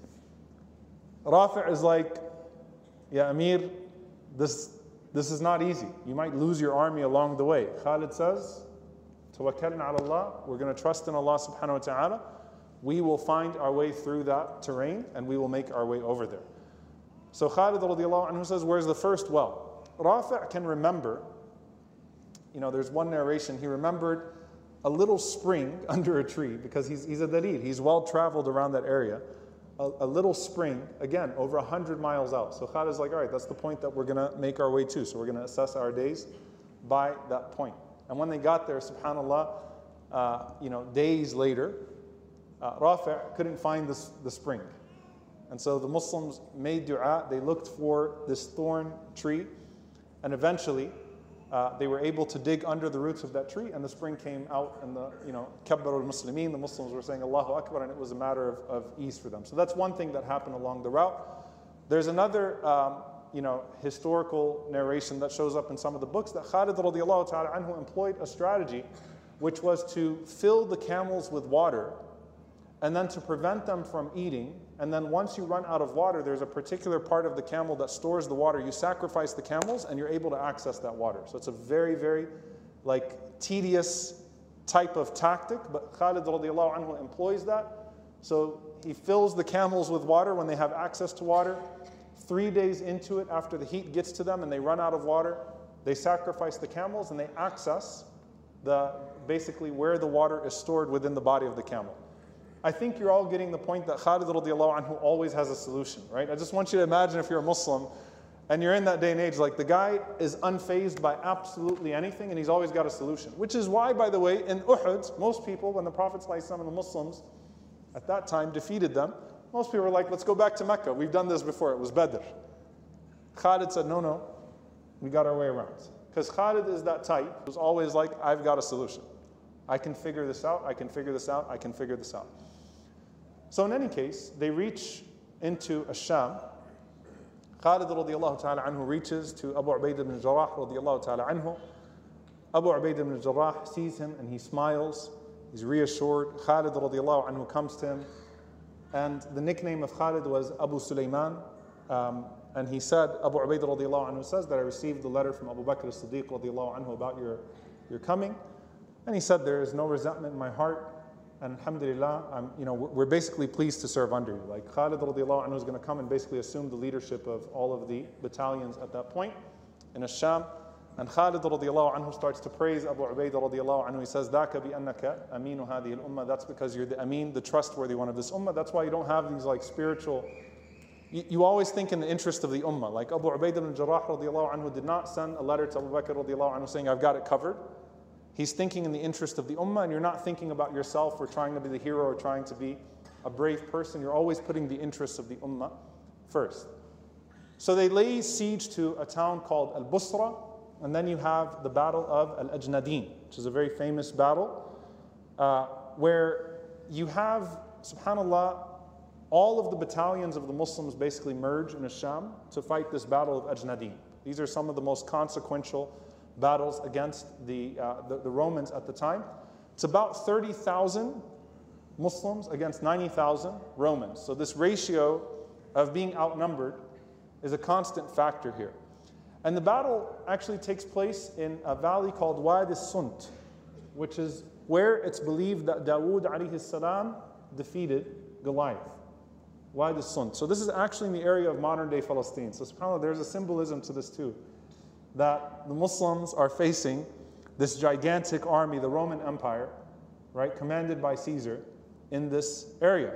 Rafi' is like, Ya Amir, this is not easy. You might lose your army along the way. Khalid says, Tawakkalna ala Allah, we're going to trust in Allah subhanahu wa ta'ala. We will find our way through that terrain and we will make our way over there. So Khalid radiallahu anhu says, where's the first well? Rafi' can remember, there's one narration, he remembered a little spring under a tree, because he's a dalil, he's well traveled around that area. A little spring, again, over 100 miles out. So Khalid's like, all right, that's the point that we're going to make our way to. So we're going to assess our days by that point. And when they got there, subhanAllah, days later, Rafi' couldn't find the spring. And so the Muslims made dua, they looked for this thorn tree, and eventually they were able to dig under the roots of that tree, and the spring came out, and Kabbar al-Muslimin, the Muslims were saying Allahu Akbar, and it was a matter of ease for them. So that's one thing that happened along the route. There's another historical narration that shows up in some of the books that Khalid radiallahu ta'ala anhu employed a strategy which was to fill the camels with water and then to prevent them from eating. And then once you run out of water, there's a particular part of the camel that stores the water. You sacrifice the camels and you're able to access that water. So it's a very, very tedious type of tactic, but Khalid radiallahu anhu employs that. So he fills the camels with water when they have access to water. 3 days into it, after the heat gets to them and they run out of water, they sacrifice the camels and they access basically where the water is stored within the body of the camel. I think you're all getting the point that Khalid radiallahu anhu always has a solution, right? I just want you to imagine if you're a Muslim and you're in that day and age, the guy is unfazed by absolutely anything and he's always got a solution. Which is why, by the way, in Uhud, most people, when the Prophet ﷺ and the Muslims at that time defeated them, most people were like, let's go back to Mecca. We've done this before. It was Badr. Khalid said, no, we got our way around. Because Khalid is that type who's always like, I've got a solution. I can figure this out, I can figure this out, I can figure this out. So in any case, they reach into Ash-Sham. Khalid radiallahu ta'ala anhu reaches to Abu Ubaidah ibn Jarrah radiallahu ta'ala anhu. Abu Ubaidah ibn Jarrah sees him and he smiles. He's reassured. Khalid radiallahu anhu comes to him. And the nickname of Khalid was Abu Sulaiman. And he said, Abu Ubaidah radiallahu anhu says that I received the letter from Abu Bakr as-Siddiq radiallahu anhu about your coming. And he said, there is no resentment in my heart. And alhamdulillah, we're basically pleased to serve under you. Like Khalid radiallahu anhu is going to come and basically assume the leadership of all of the battalions at that point in Ash-Sham. And Khalid radiallahu anhu starts to praise Abu Ubaidah radiallahu anhu. He says, ذَاكَ بِأَنَّكَ أَمِينُ هَذِهِ الْأُمَّةِ. That's because you're the Amin, the trustworthy one of this ummah. That's why you don't have these spiritual... You always think in the interest of the ummah. Like Abu Ubaidah ibn Jarrah radiallahu anhu did not send a letter to Abu Bakr radiallahu anhu saying, I've got it covered. He's thinking in the interest of the ummah, and you're not thinking about yourself or trying to be the hero or trying to be a brave person. You're always putting the interests of the ummah first. So they lay siege to a town called Al-Busra, and then you have the Battle of Al-Ajnadin, which is a very famous battle, where you have, subhanAllah, all of the battalions of the Muslims basically merge in Ash-Sham to fight this Battle of Ajnadin. These are some of the most consequential battles against the Romans at the time. It's about 30,000 Muslims against 90,000 Romans. So this ratio of being outnumbered is a constant factor here. And the battle actually takes place in a valley called Wadi Sunt, which is where it's believed that Dawood alayhi salam defeated Goliath. Wadi Sunt. So this is actually in the area of modern day Palestine. So subhanAllah, there's a symbolism to this too, that the Muslims are facing this gigantic army, the Roman Empire, right, commanded by Caesar in this area.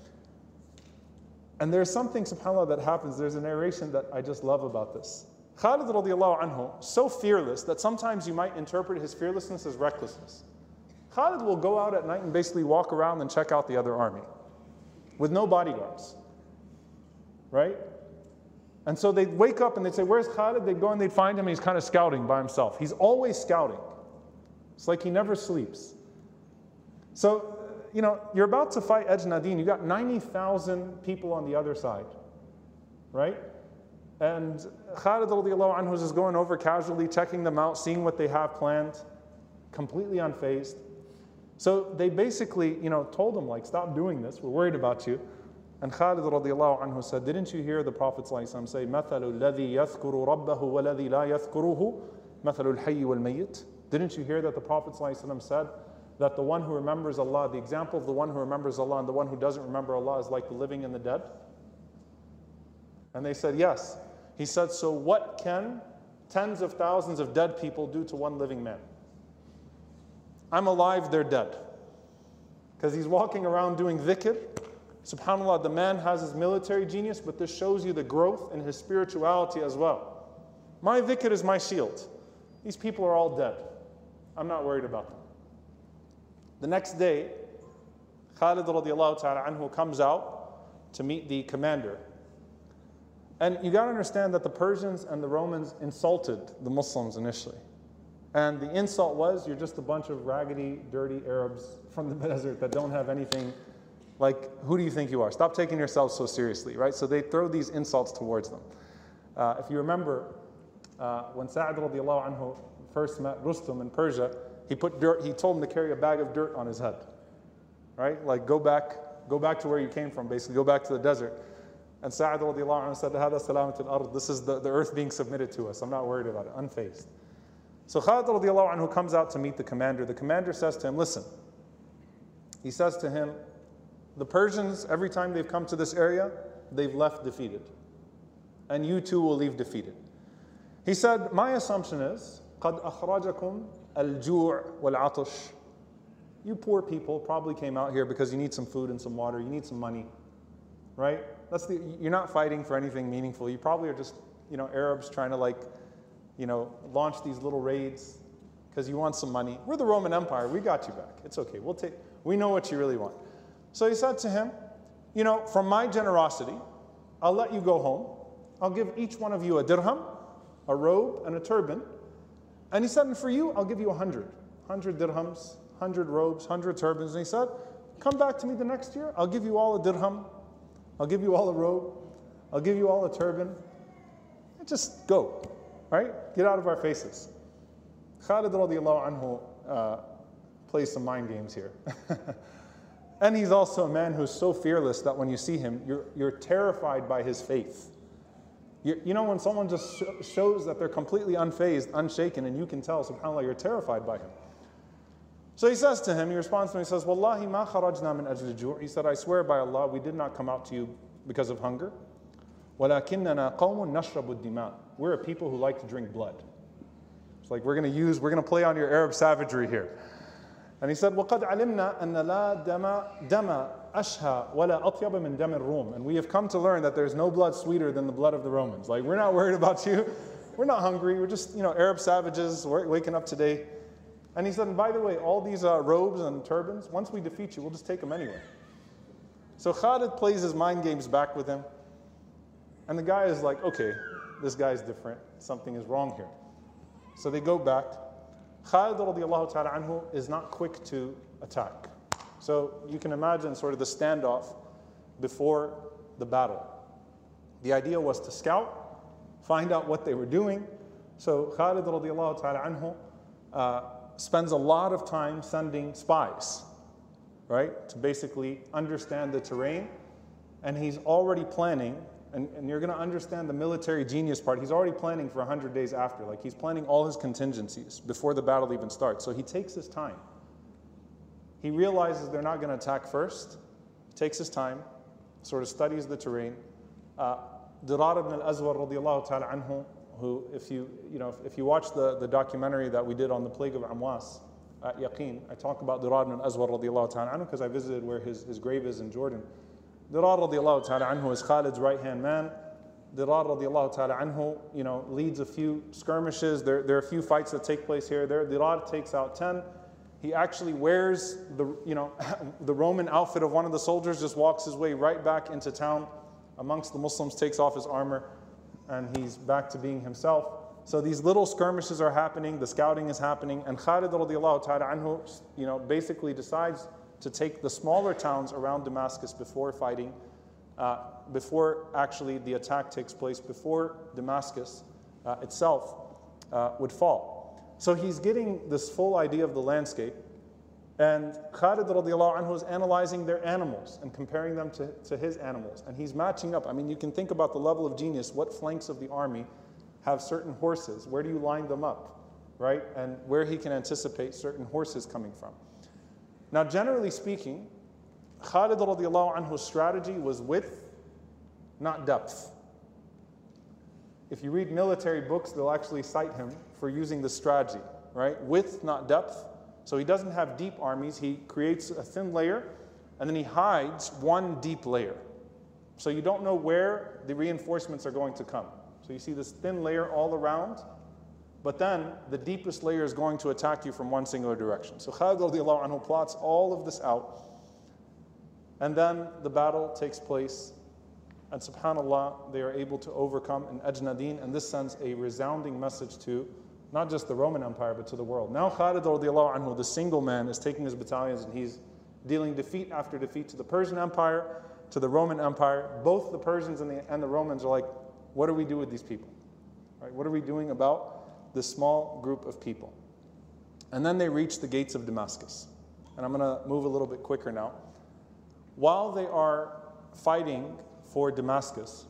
And there's something, subhanAllah, that happens. There's a narration that I just love about this. Khalid radiallahu anhu, so fearless that sometimes you might interpret his fearlessness as recklessness. Khalid will go out at night and basically walk around and check out the other army with no bodyguards, right? And so they'd wake up and they'd say, where's Khalid? They'd go and they'd find him and he's kind of scouting by himself. He's always scouting. It's like he never sleeps. So, you're about to fight Ajnadin. You got 90,000 people on the other side, right? And Khalid radiallahu anhu is just going over casually, checking them out, seeing what they have planned, completely unfazed. So they basically, told him, stop doing this. We're worried about you. And Khalid radiallahu anhu said, didn't you hear the Prophet ﷺ say, مَثَلُ الَّذِي يَذْكُرُ رَبَّهُ وَالَّذِي لَا يَذْكُرُهُ مَثَلُ الْحَيِّ وَالْمَيِّتِ? Didn't you hear that the Prophet ﷺ said that the one who remembers Allah, the example of the one who remembers Allah and the one who doesn't remember Allah is like the living and the dead? And they said, yes. He said, so what can tens of thousands of dead people do to one living man? I'm alive, they're dead. Because he's walking around doing dhikr. SubhanAllah, the man has his military genius, but this shows you the growth in his spirituality as well. My dhikr is my shield. These people are all dead. I'm not worried about them. The next day, Khalid radiallahu ta'ala anhu comes out to meet the commander. And you got to understand that the Persians and the Romans insulted the Muslims initially. And the insult was, you're just a bunch of raggedy, dirty Arabs from the desert that don't have anything. Like, who do you think you are? Stop taking yourselves so seriously, right? So they throw these insults towards them. If you remember, when Sa'd radiallahu anhu first met Rustum in Persia, he told him to carry a bag of dirt on his head, right? Like, go back Go back to where you came from, basically. Go back to the desert. And Sa'ad radiallahu anhu said, هَذَا سَلَامَةُ الْأَرْضِ. This is the earth being submitted to us. I'm not worried about it, unfazed. So Khalid radiallahu anhu comes out to meet the commander. The commander says to him, listen. He says to him, the Persians, every time they've come to this area, they've left defeated. And you too will leave defeated. He said, my assumption is, قَدْ أَخْرَجَكُمْ الْجُوعُ وَالْعَطْشُ. You poor people probably came out here because you need some food and some water, you need some money, right? You're not fighting for anything meaningful. You probably are just, Arabs trying to launch these little raids because you want some money. We're the Roman Empire, we got you back. It's okay, we know what you really want. So he said to him, from my generosity, I'll let you go home. I'll give each one of you a dirham, a robe, and a turban. And he said, and for you, I'll give you 100 dirhams, 100 robes, 100 turbans. And he said, come back to me the next year. I'll give you all a dirham. I'll give you all a robe. I'll give you all a turban. And just go, right? Get out of our faces. Khalid radiallahu anhu plays some mind games here. And he's also a man who's so fearless that when you see him, you're terrified by his faith. When someone just shows that they're completely unfazed, unshaken, and you can tell, subhanAllah, you're terrified by him. So he says to him, he responds to him, he says, Wallahi ma kharajna min ajli ju'. He said, I swear by Allah, we did not come out to you because of hunger. وَلَكِنَّنَا قَوْمٌ نَشْرَبُ الدِّمَاءِ. We're a people who like to drink blood. It's like we're going to play on your Arab savagery here. And he said, وَقَدْ عَلِمْنَا أَنَّ لَا دَمَ أَشْهَى وَلَا أَطْيَبَ مِنْ دَمِ الرُّومِ. And we have come to learn that there's no blood sweeter than the blood of the Romans. Like, we're not worried about you. We're not hungry. We're just, Arab savages waking up today. And he said, and by the way, all these robes and turbans, once we defeat you, we'll just take them anyway. So Khalid plays his mind games back with him. And the guy is like, okay, this guy's different. Something is wrong here. So they go back. Khalid radiallahu ta'ala anhu is not quick to attack. So you can imagine sort of the standoff before the battle. The idea was to scout, find out what they were doing. So Khalid radiallahu ta'ala anhu spends a lot of time sending spies, right, to basically understand the terrain. And he's already planning, and you're going to understand the military genius part, he's already planning for 100 days after. Like, he's planning all his contingencies before the battle even starts. So he takes his time. He realizes they're not going to attack first. He takes his time, sort of studies the terrain. Dirar ibn al-Azwar radiallahu ta'ala anhu, who, if you watch the documentary that we did on the plague of Amwas at Yaqeen, I talk about Dirar ibn al-Azwar radiallahu ta'ala anhu because I visited where his grave is in Jordan. Dirar radiallahu ta'ala anhu is Khalid's right-hand man. Dirar radiallahu ta'ala anhu, leads a few skirmishes. There are a few fights that take place here. Dirar takes out 10. He actually wears the Roman outfit of one of the soldiers, just walks his way right back into town amongst the Muslims, takes off his armor, and he's back to being himself. So these little skirmishes are happening, the scouting is happening, and Khalid radiallahu ta'ala anhu, basically decides to take the smaller towns around Damascus before fighting, before actually the attack takes place, before Damascus itself would fall. So he's getting this full idea of the landscape, and Khalid radiallahu anhu is analyzing their animals and comparing them to his animals, and he's matching up. I mean, you can think about the level of genius. What flanks of the army have certain horses? Where do you line them up, right? And where he can anticipate certain horses coming from. Now, generally speaking, Khalid radiallahu anhu's strategy was width, not depth. If you read military books, they'll actually cite him for using this strategy, right? Width, not depth. So he doesn't have deep armies. He creates a thin layer, and then he hides one deep layer. So you don't know where the reinforcements are going to come. So you see this thin layer all around, but then the deepest layer is going to attack you from one singular direction. So Khalid radiallahu anhu plots all of this out, and then the battle takes place, and subhanAllah, they are able to overcome in Ajnadin, and this sends a resounding message to not just the Roman Empire, but to the world. Now Khalid radiallahu anhu, the single man, is taking his battalions, and he's dealing defeat after defeat to the Persian Empire, to the Roman Empire. Both the Persians and the Romans are like, what do we do with these people? Right? What are we doing about this small group of people? And then they reach the gates of Damascus. And I'm going to move a little bit quicker now. While they are fighting for Damascus,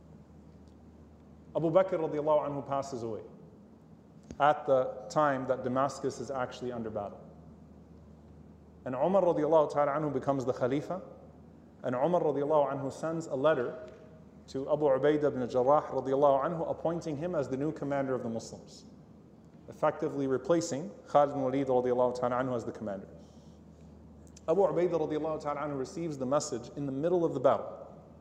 Abu Bakr radiallahu anhu passes away at the time that Damascus is actually under battle. And Umar radiallahu ta'ala anhu becomes the Khalifa, and Umar radiallahu anhu sends a letter to Abu Ubaidah ibn Jarrah radiallahu anhu, appointing him as the new commander of the Muslims, effectively replacing Khalid ibn Walid radiallahu ta'ala anhu as the commander. Abu Ubaidah radiallahu ta'ala anhu receives the message in the middle of the battle.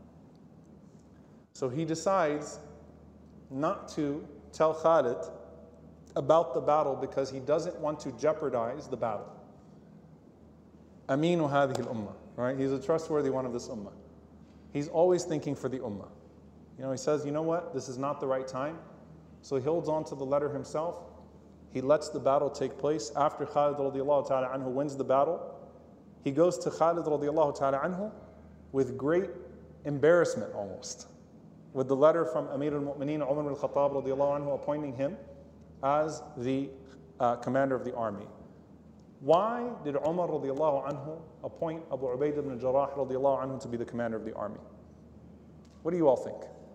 So he decides not to tell Khalid about the battle because he doesn't want to jeopardize the battle. Aminu hadhihi al-ummah, right? He's a trustworthy one of this ummah. He's always thinking for the ummah. He says, you know what? This is not the right time. So he holds on to the letter himself. He lets the battle take place. After Khalid radiallahu ta'ala anhu wins the battle, he goes to Khalid radiallahu ta'ala anhu with great embarrassment almost, with the letter from Amir al-Mu'mineen Umar al-Khattab radiallahu anhu appointing him as the commander of the army. Why did Umar radiallahu anhu appoint Abu Ubaidah ibn Jarrah radiallahu anhu to be the commander of the army? What do you all think?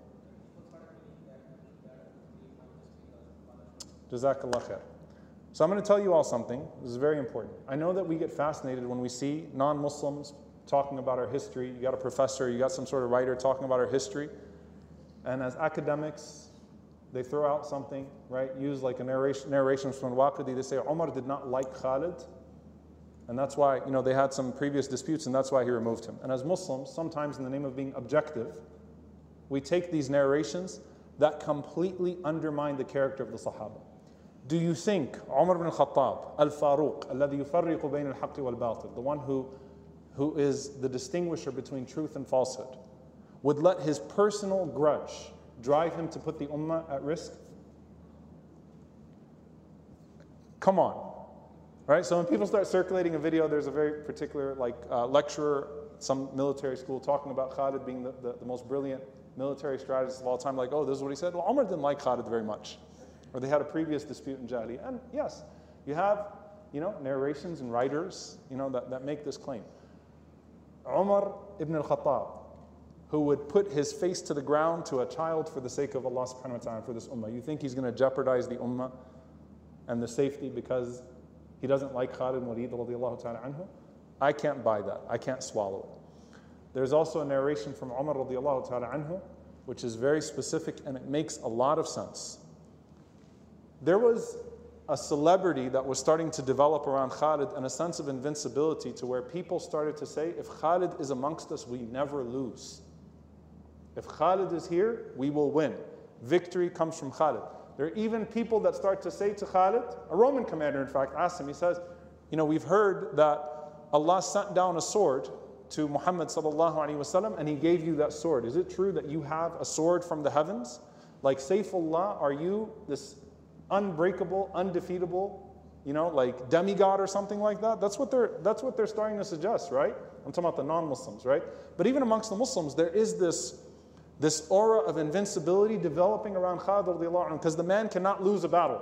Jazakallah khair. So I'm going to tell you all something. This is very important. I know that we get fascinated when we see non-Muslims talking about our history. You got a professor, you got some sort of writer talking about our history. And as academics, they throw out something, right? Use like a narration from Al-Waqidi. They say Umar did not like Khalid. And that's why, they had some previous disputes and that's why he removed him. And as Muslims, sometimes in the name of being objective, we take these narrations that completely undermine the character of the Sahaba. Do you think Umar ibn Khattab, al-Faruq, alladhi yufarriqu bayna al-haqqi wal-batil, the one who is the distinguisher between truth and falsehood, would let his personal grudge drive him to put the ummah at risk? Come on. Right? So when people start circulating a video, there's a very particular lecturer, some military school, talking about Khalid being the most brilliant military strategist of all time. Like, oh, this is what he said. Well, Umar didn't like Khalid very much. Or they had a previous dispute in Jahiliyyah. And yes, you have, narrations and writers, that make this claim. Umar ibn al-Khattab, who would put his face to the ground to a child for the sake of Allah subhanahu wa ta'ala, for this ummah. You think he's going to jeopardize the ummah and the safety because he doesn't like Khalid ibn Walid radiallahu ta'ala anhu? I can't buy that. I can't swallow it. There's also a narration from Umar radiallahu ta'ala anhu, which is very specific and it makes a lot of sense. There was a celebrity that was starting to develop around Khalid and a sense of invincibility to where people started to say, if Khalid is amongst us, we never lose. If Khalid is here, we will win. Victory comes from Khalid. There are even people that start to say to Khalid, a Roman commander in fact asked him, he says, we've heard that Allah sent down a sword to Muhammad sallallahu alaihi wasallam and he gave you that sword. Is it true that you have a sword from the heavens? Like Saifullah, are you this unbreakable, undefeatable, like demigod or something like that? That's what they're starting to suggest, right? I'm talking about the non-Muslims, right? But even amongst the Muslims, there is this aura of invincibility developing around Khalid radiallahu anhu because the man cannot lose a battle.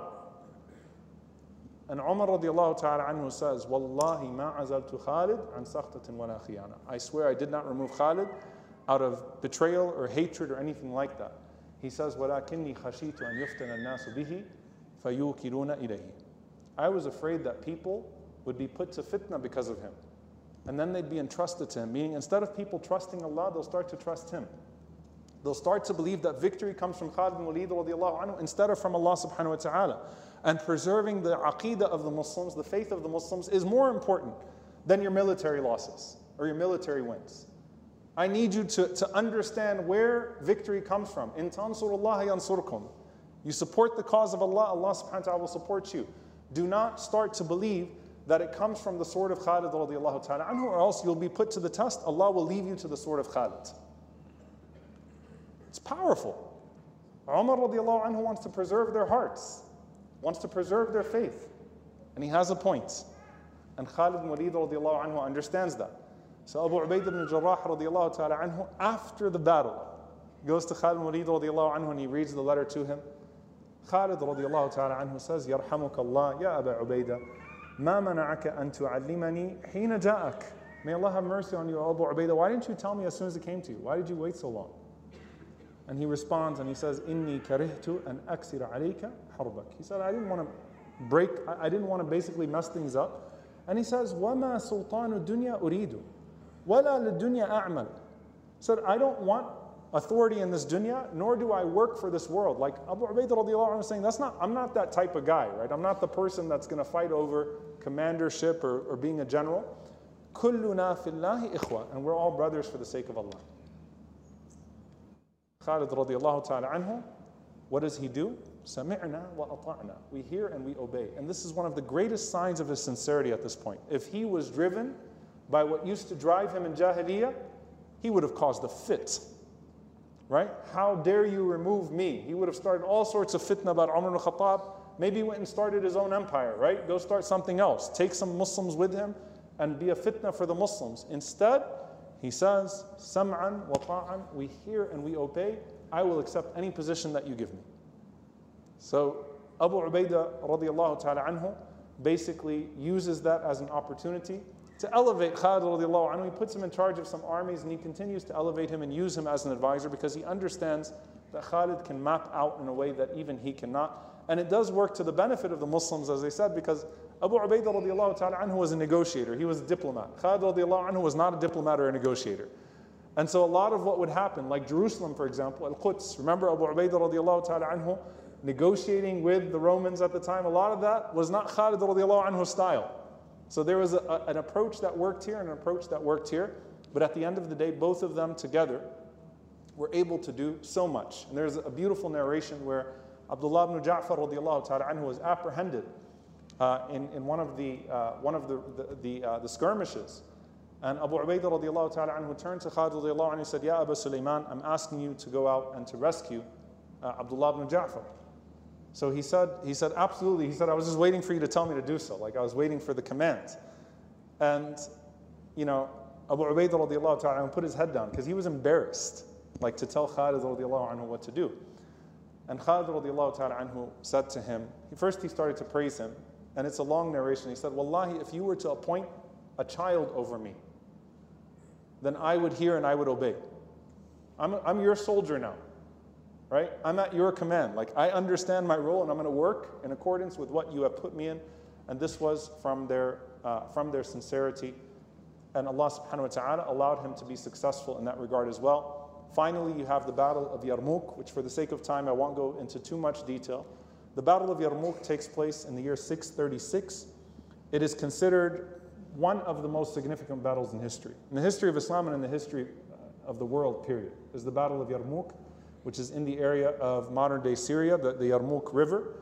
And Umar radiallahu ta'ala anhu says, Wallahi ma azaltu Khalid an sakhtatin wala khiyana. I swear I did not remove Khalid out of betrayal or hatred or anything like that. He says, وَلَكِنِّي خَشِيتُ أَن يُفْتَنَ النَّاسُ بِهِ فَيُوكِلُونَ إِلَيْهِ. I was afraid that people would be put to fitna because of him. And then they'd be entrusted to him. Meaning, instead of people trusting Allah, they'll start to trust him. They'll start to believe that victory comes from Khalid ibn Walid radiallahu anhu instead of from Allah subhanahu wa ta'ala. And preserving the aqeedah of the Muslims, the faith of the Muslims, is more important than your military losses or your military wins. I need you to understand where victory comes from. In tansurullaha yansurkum. You support the cause of Allah, Allah subhanahu wa ta'ala will support you. Do not start to believe that it comes from the sword of Khalid radiallahu ta'ala anhu, or else you'll be put to the test. Allah will leave you to the sword of Khalid. It's powerful. Umar radiallahu anhu wants to preserve their hearts, wants to preserve their faith. And he has a point. And Khalid ibn Walid radiallahu anhu understands that. So Abu Ubaidah ibn Jarrah radiallahu ta'ala anhu, after the battle, goes to Khalid ibn Walid radiallahu anhu and he reads the letter to him. Khalid radiallahu ta'ala anhu says, يرحمك الله يا أبا عبيدة ما منعك أن تعلمني حين جاءك. may Allah have mercy on you, Abu Ubaidah, why didn't you tell me as soon as it came to you? Why did you wait so long? And he responds and he says, Inni karihtu an aksira alayka harbak. He said, I didn't want to basically mess things up. And he says, وَمَا سُلْطَانُ الدُّنْيَا أُرِيدُ وَلَا لِلدُّنْيَا أَعْمَلُ. He said, I don't want authority in this dunya, nor do I work for this world. Like Abu Ubaidah radiallahu anhu was saying, I'm not that type of guy, right? I'm not the person that's going to fight over commandership or being a general. كُلُّنَا فِي اللَّهِ إِخْوَةً. And we're all brothers for the sake of Allah. Khalid radiallahu ta'ala anhu, what does he do? سَمِعْنَا وَأَطَعْنَا. We hear and we obey. And this is one of the greatest signs of his sincerity at this point. If he was driven by what used to drive him in Jahiliyyah, he would have caused a fit. Right? How dare you remove me? He would have started all sorts of fitna about Umar ibn Khattab. Maybe he went and started his own empire, right? Go start something else. Take some Muslims with him and be a fitna for the Muslims. Instead, he says, Sam'an wa ta'an, we hear and we obey. I will accept any position that you give me. So Abu Ubaidah radiallahu ta'ala anhu basically uses that as an opportunity to elevate Khalid radiallahu anhu. He puts him in charge of some armies and he continues to elevate him and use him as an advisor because he understands that Khalid can map out in a way that even he cannot. And it does work to the benefit of the Muslims, as they said, because Abu Ubaidah radiallahu ta'ala anhu was a negotiator. He was a diplomat. Khalid radiallahu anhu was not a diplomat or a negotiator. And so a lot of what would happen, like Jerusalem, for example, Al-Quds, remember Abu Ubaidah radiallahu ta'ala anhu negotiating with the Romans at the time, a lot of that was not Khalid radiallahu anhu's style. So there was an approach that worked here and an approach that worked here. But at the end of the day, both of them together were able to do so much. And there's a beautiful narration where Abdullah ibn Ja'far radiallahu ta'ala anhu was apprehended in one of the skirmishes. And Abu Ubaidah radiallahu ta'ala anhu turned to Khalid radiallahu anhu and said, Ya Abu Sulaiman, I'm asking you to go out and to rescue Abdullah ibn Ja'far. So he said, absolutely. He said, I was just waiting for you to tell me to do so. Like I was waiting for the command. And, Abu Ubaidah radiallahu ta'ala put his head down because he was embarrassed, like to tell Khalid radiallahu anhu what to do. And Khalid radiallahu ta'ala anhu said to him, first he started to praise him, and it's a long narration. He said, Wallahi, if you were to appoint a child over me, then I would hear and I would obey. I'm your soldier now. Right? I'm at your command. Like I understand my role and I'm going to work in accordance with what you have put me in. And this was from their sincerity. And Allah subhanahu wa ta'ala allowed him to be successful in that regard as well. Finally, you have the Battle of Yarmouk, which for the sake of time, I won't go into too much detail. The Battle of Yarmouk takes place in the year 636. It is considered one of the most significant battles in history. In the history of Islam and in the history of the world, period, is the Battle of Yarmouk, which is in the area of modern-day Syria, the Yarmouk River.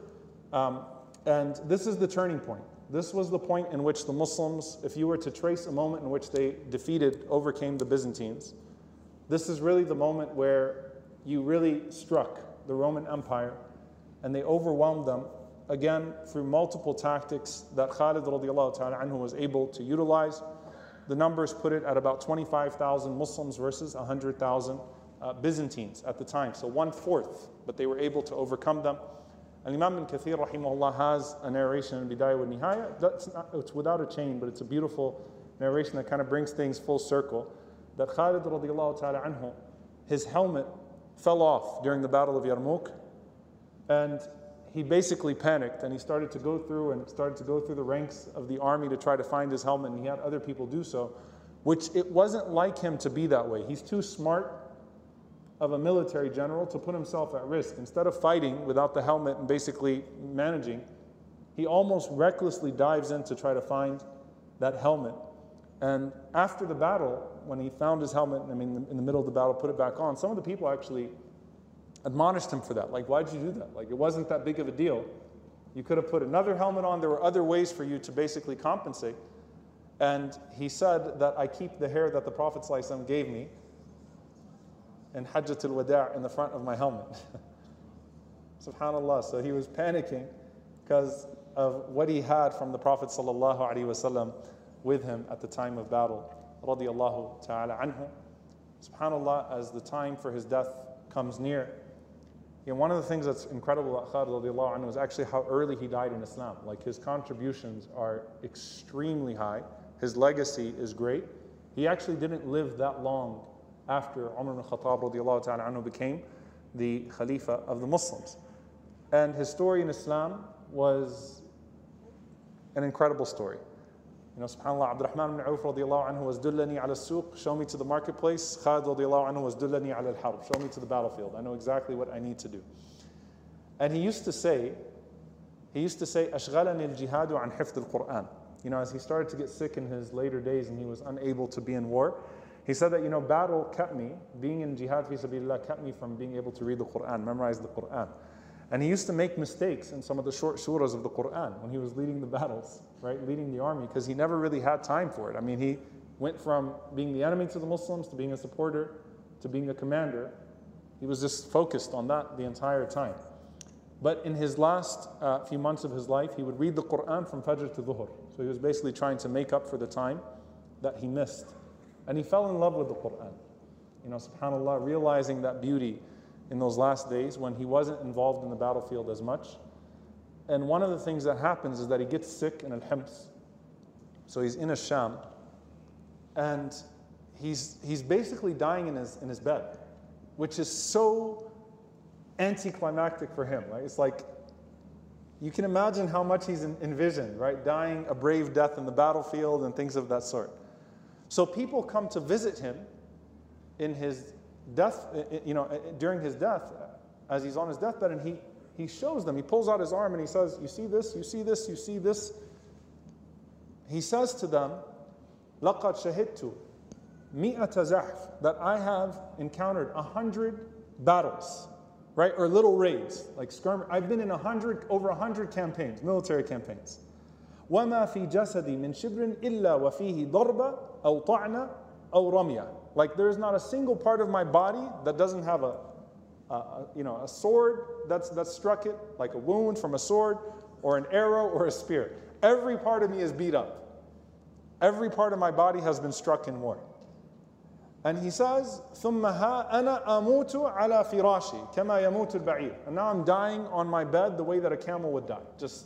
And this is the turning point. This was the point in which the Muslims, if you were to trace a moment in which they overcame the Byzantines, this is really the moment where you really struck the Roman Empire and they overwhelmed them, again, through multiple tactics that Khalid radiallahu ta'ala anhu was able to utilize. The numbers put it at about 25,000 Muslims versus 100,000 Byzantines at the time, so 1/4, but they were able to overcome them. And Imam ibn Kathir rahimahullah has a narration in Bidayah wa Nihaya. It's without a chain, but it's a beautiful narration that kind of brings things full circle. That Khalid radiallahu ta'ala anhu, his helmet fell off during the Battle of Yarmouk, and he basically panicked and he started to go through the ranks of the army to try to find his helmet, and he had other people do so, which it wasn't like him to be that way. He's too smart of a military general to put himself at risk. Instead of fighting without the helmet and basically managing, he almost recklessly dives in to try to find that helmet. And after the battle, when he found his helmet, in the middle of the battle, put it back on, some of the people actually admonished him for that. Like, why'd you do that? Like, it wasn't that big of a deal. You could have put another helmet on. There were other ways for you to basically compensate. And he said that I keep the hair that the Prophet ﷺ gave me in Hajjatul Wada' in the front of my helmet. SubhanAllah. So he was panicking because of what he had from the Prophet ﷺ with him at the time of battle. Radiyallahu ta'ala anhu. SubhanAllah, as the time for his death comes near. And one of the things that's incredible about Khalid radiallahu anhu is actually how early he died in Islam. Like his contributions are extremely high. His legacy is great. He actually didn't live that long after Umar ibn Khattab radiallahu ta'ala anhu became the Khalifa of the Muslims. And his story in Islam was an incredible story. You know, subhanAllah, Abdurrahman ibn Auf radiallahu anhu was dullani ala suq, show me to the marketplace. Khalid radiallahu anhu was dullani ala al-harb, show me to the battlefield. I know exactly what I need to do. And he used to say, أشغلني الجهاد عن حفظ القرآن. You know, as he started to get sick in his later days and he was unable to be in war, he said that, you know, battle kept me, being in jihad fi sabilillah kept me from being able to read the Quran, memorize the Quran. And he used to make mistakes in some of the short surahs of the Quran when he was leading the battles, right, leading the army, because he never really had time for it. I mean, he went from being the enemy to the Muslims to being a supporter to being a commander. He was just focused on that the entire time. But in his last few months of his life, he would read the Quran from Fajr to Dhuhr. So he was basically trying to make up for the time that he missed. And he fell in love with the Quran. You know, subhanAllah, realizing that beauty in those last days when he wasn't involved in the battlefield as much. And one of the things that happens is that he gets sick in Al-Hims. So he's in Sham, and he's basically dying in his bed, which is so anticlimactic for him, right? It's like, you can imagine how much he's envisioned, right? Dying a brave death in the battlefield and things of that sort. So people come to visit him in his death, you know, during his death, as he's on his deathbed, and he shows them, he pulls out his arm and he says, you see this, you see this, you see this. He says to them, لَقَدْ شَهِدْتُ مِئَةَ زَحْفٍ, that I have encountered 100 battles, right, or little raids, like skirmish. I've been in over 100 campaigns, military campaigns. وَمَا فِي جَسَدِي مِنْ شِبْرٍ إِلَّا وَفِيهِ ضَرْبَ أَوْ طَعْنَ أَوْ رَمْيَ. Like, there's not a single part of my body that doesn't have a sword that's struck it, like a wound from a sword, or an arrow, or a spear. Every part of me is beat up. Every part of my body has been struck in war. And he says, ثُمَّ هَا أَنَا أَمُوتُ عَلَى فِرَاشِي كَمَا يَمُوتُ الْبَعِيرُ. And now I'm dying on my bed the way that a camel would die. Just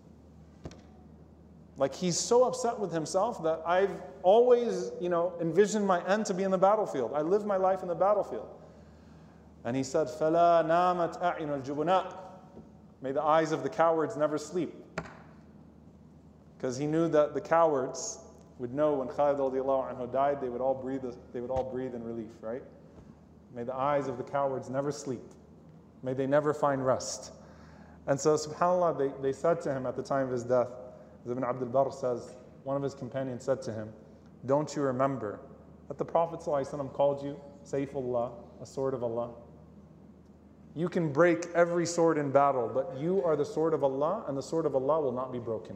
like, he's so upset with himself that I've always, you know, envisioned my end to be in the battlefield. I lived my life in the battlefield. And he said, فَلَا نَامَتْ أَعْيُنُ الْجُبُنَاءِ. May the eyes of the cowards never sleep. Because he knew that the cowards would know when Khalid radiallahu anhu died, they would all breathe in relief, right? May the eyes of the cowards never sleep. May they never find rest. And so, subhanAllah, they said to him at the time of his death, as Ibn Abdul Barr says, one of his companions said to him, don't you remember that the Prophet ﷺ called you Sayfullah, a sword of Allah? You can break every sword in battle, but you are the sword of Allah, and the sword of Allah will not be broken.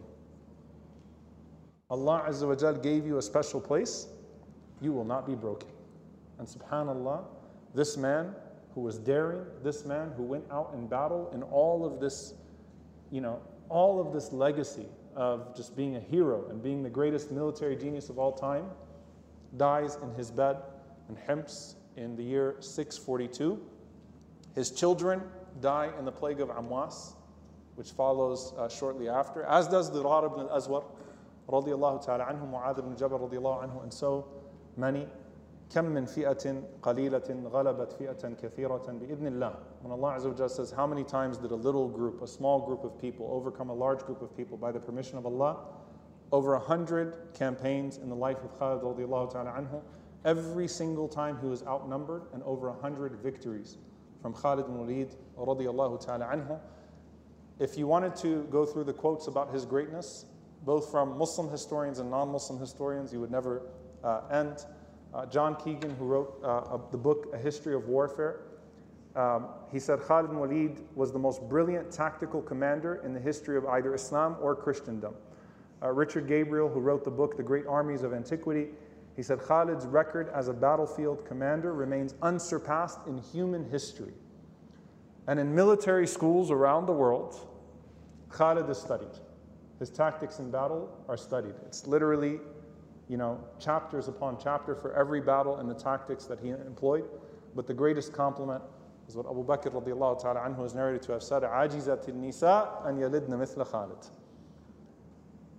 Allah Azza wa Jal gave you a special place, you will not be broken. And subhanAllah, this man who was daring, this man who went out in battle in all of this, you know, all of this legacy of just being a hero and being the greatest military genius of all time, dies in his bed in Hims in the year 642. His children die in the plague of Amwas, which follows shortly after, as does Dirar ibn al-Azwar radiyallahu ta'ala anhu, Mu'adh ibn Jabal radiyallahu anhu, and so many. كم من فئة قليلة غلبت فئة كثيرة بإذن الله. When Allah Azza wa Jalla says, how many times did a little group, a small group of people overcome a large group of people by the permission of Allah? Over 100 campaigns in the life of Khalid radiallahu ta'ala anhu. Every single time he was outnumbered, and over 100 victories from Khalid ibn Walid radiallahu ta'ala anhu. If you wanted to go through the quotes about his greatness, both from Muslim historians and non-Muslim historians, you would never end. John Keegan, who wrote the book A History of Warfare, he said Khalid ibn Walid was the most brilliant tactical commander in the history of either Islam or Christendom. Richard Gabriel, who wrote the book The Great Armies of Antiquity, he said Khalid's record as a battlefield commander remains unsurpassed in human history. And in military schools around the world, Khalid is studied. His tactics in battle are studied. It's literally, you know, chapters upon chapter for every battle and the tactics that he employed. But the greatest compliment is what Abu Bakr radiallahu ta'ala anhu is narrated to have said, عَاجِزَتِ النِّسَاء أَنْ يَلِدْنَ مِثْلَ خَالِدٍ.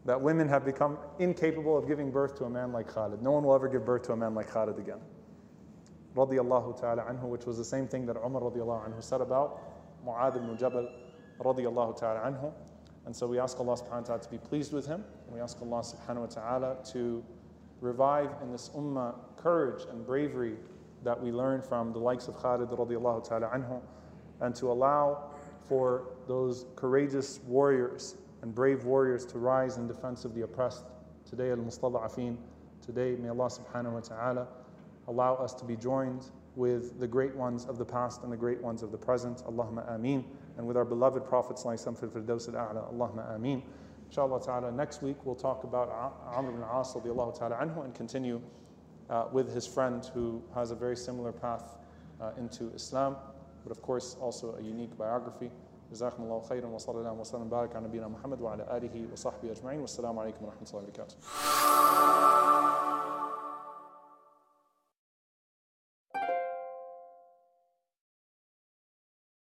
that women have become incapable of giving birth to a man like Khalid. No one will ever give birth to a man like Khalid again. Radiyallahu ta'ala anhu, which was the same thing that Umar radiyallahu anhu said about Mu'adh ibn Jabal radiyallahu ta'ala anhu. And so we ask Allah subhanahu wa ta'ala to be pleased with him. And we ask Allah subhanahu wa ta'ala to revive in this ummah courage and bravery that we learn from the likes of Khalid radiyallahu ta'ala anhu, and to allow for those courageous warriors and brave warriors to rise in defense of the oppressed. Today, al-mustada'afin. Today, may Allah subhanahu wa ta'ala allow us to be joined with the great ones of the past and the great ones of the present. Allahumma ameen. And with our beloved Prophet sallallahu alaihi wasallam fil firdaus al-a'la. Allahumma ameen. Inshallah ta'ala, next week we'll talk about Amr ibn al-As radiyallahu ta'ala anhu and continue with his friend who has a very similar path into Islam, but of course also a unique biography. Jazakumullahu khairan wa sallallahu wa sallam barak ala nabiyyina Muhammad wa ala alihi wa sahbihi ajma'in. Wassalamu alaikum wa rahmatullahi wa barakatuh.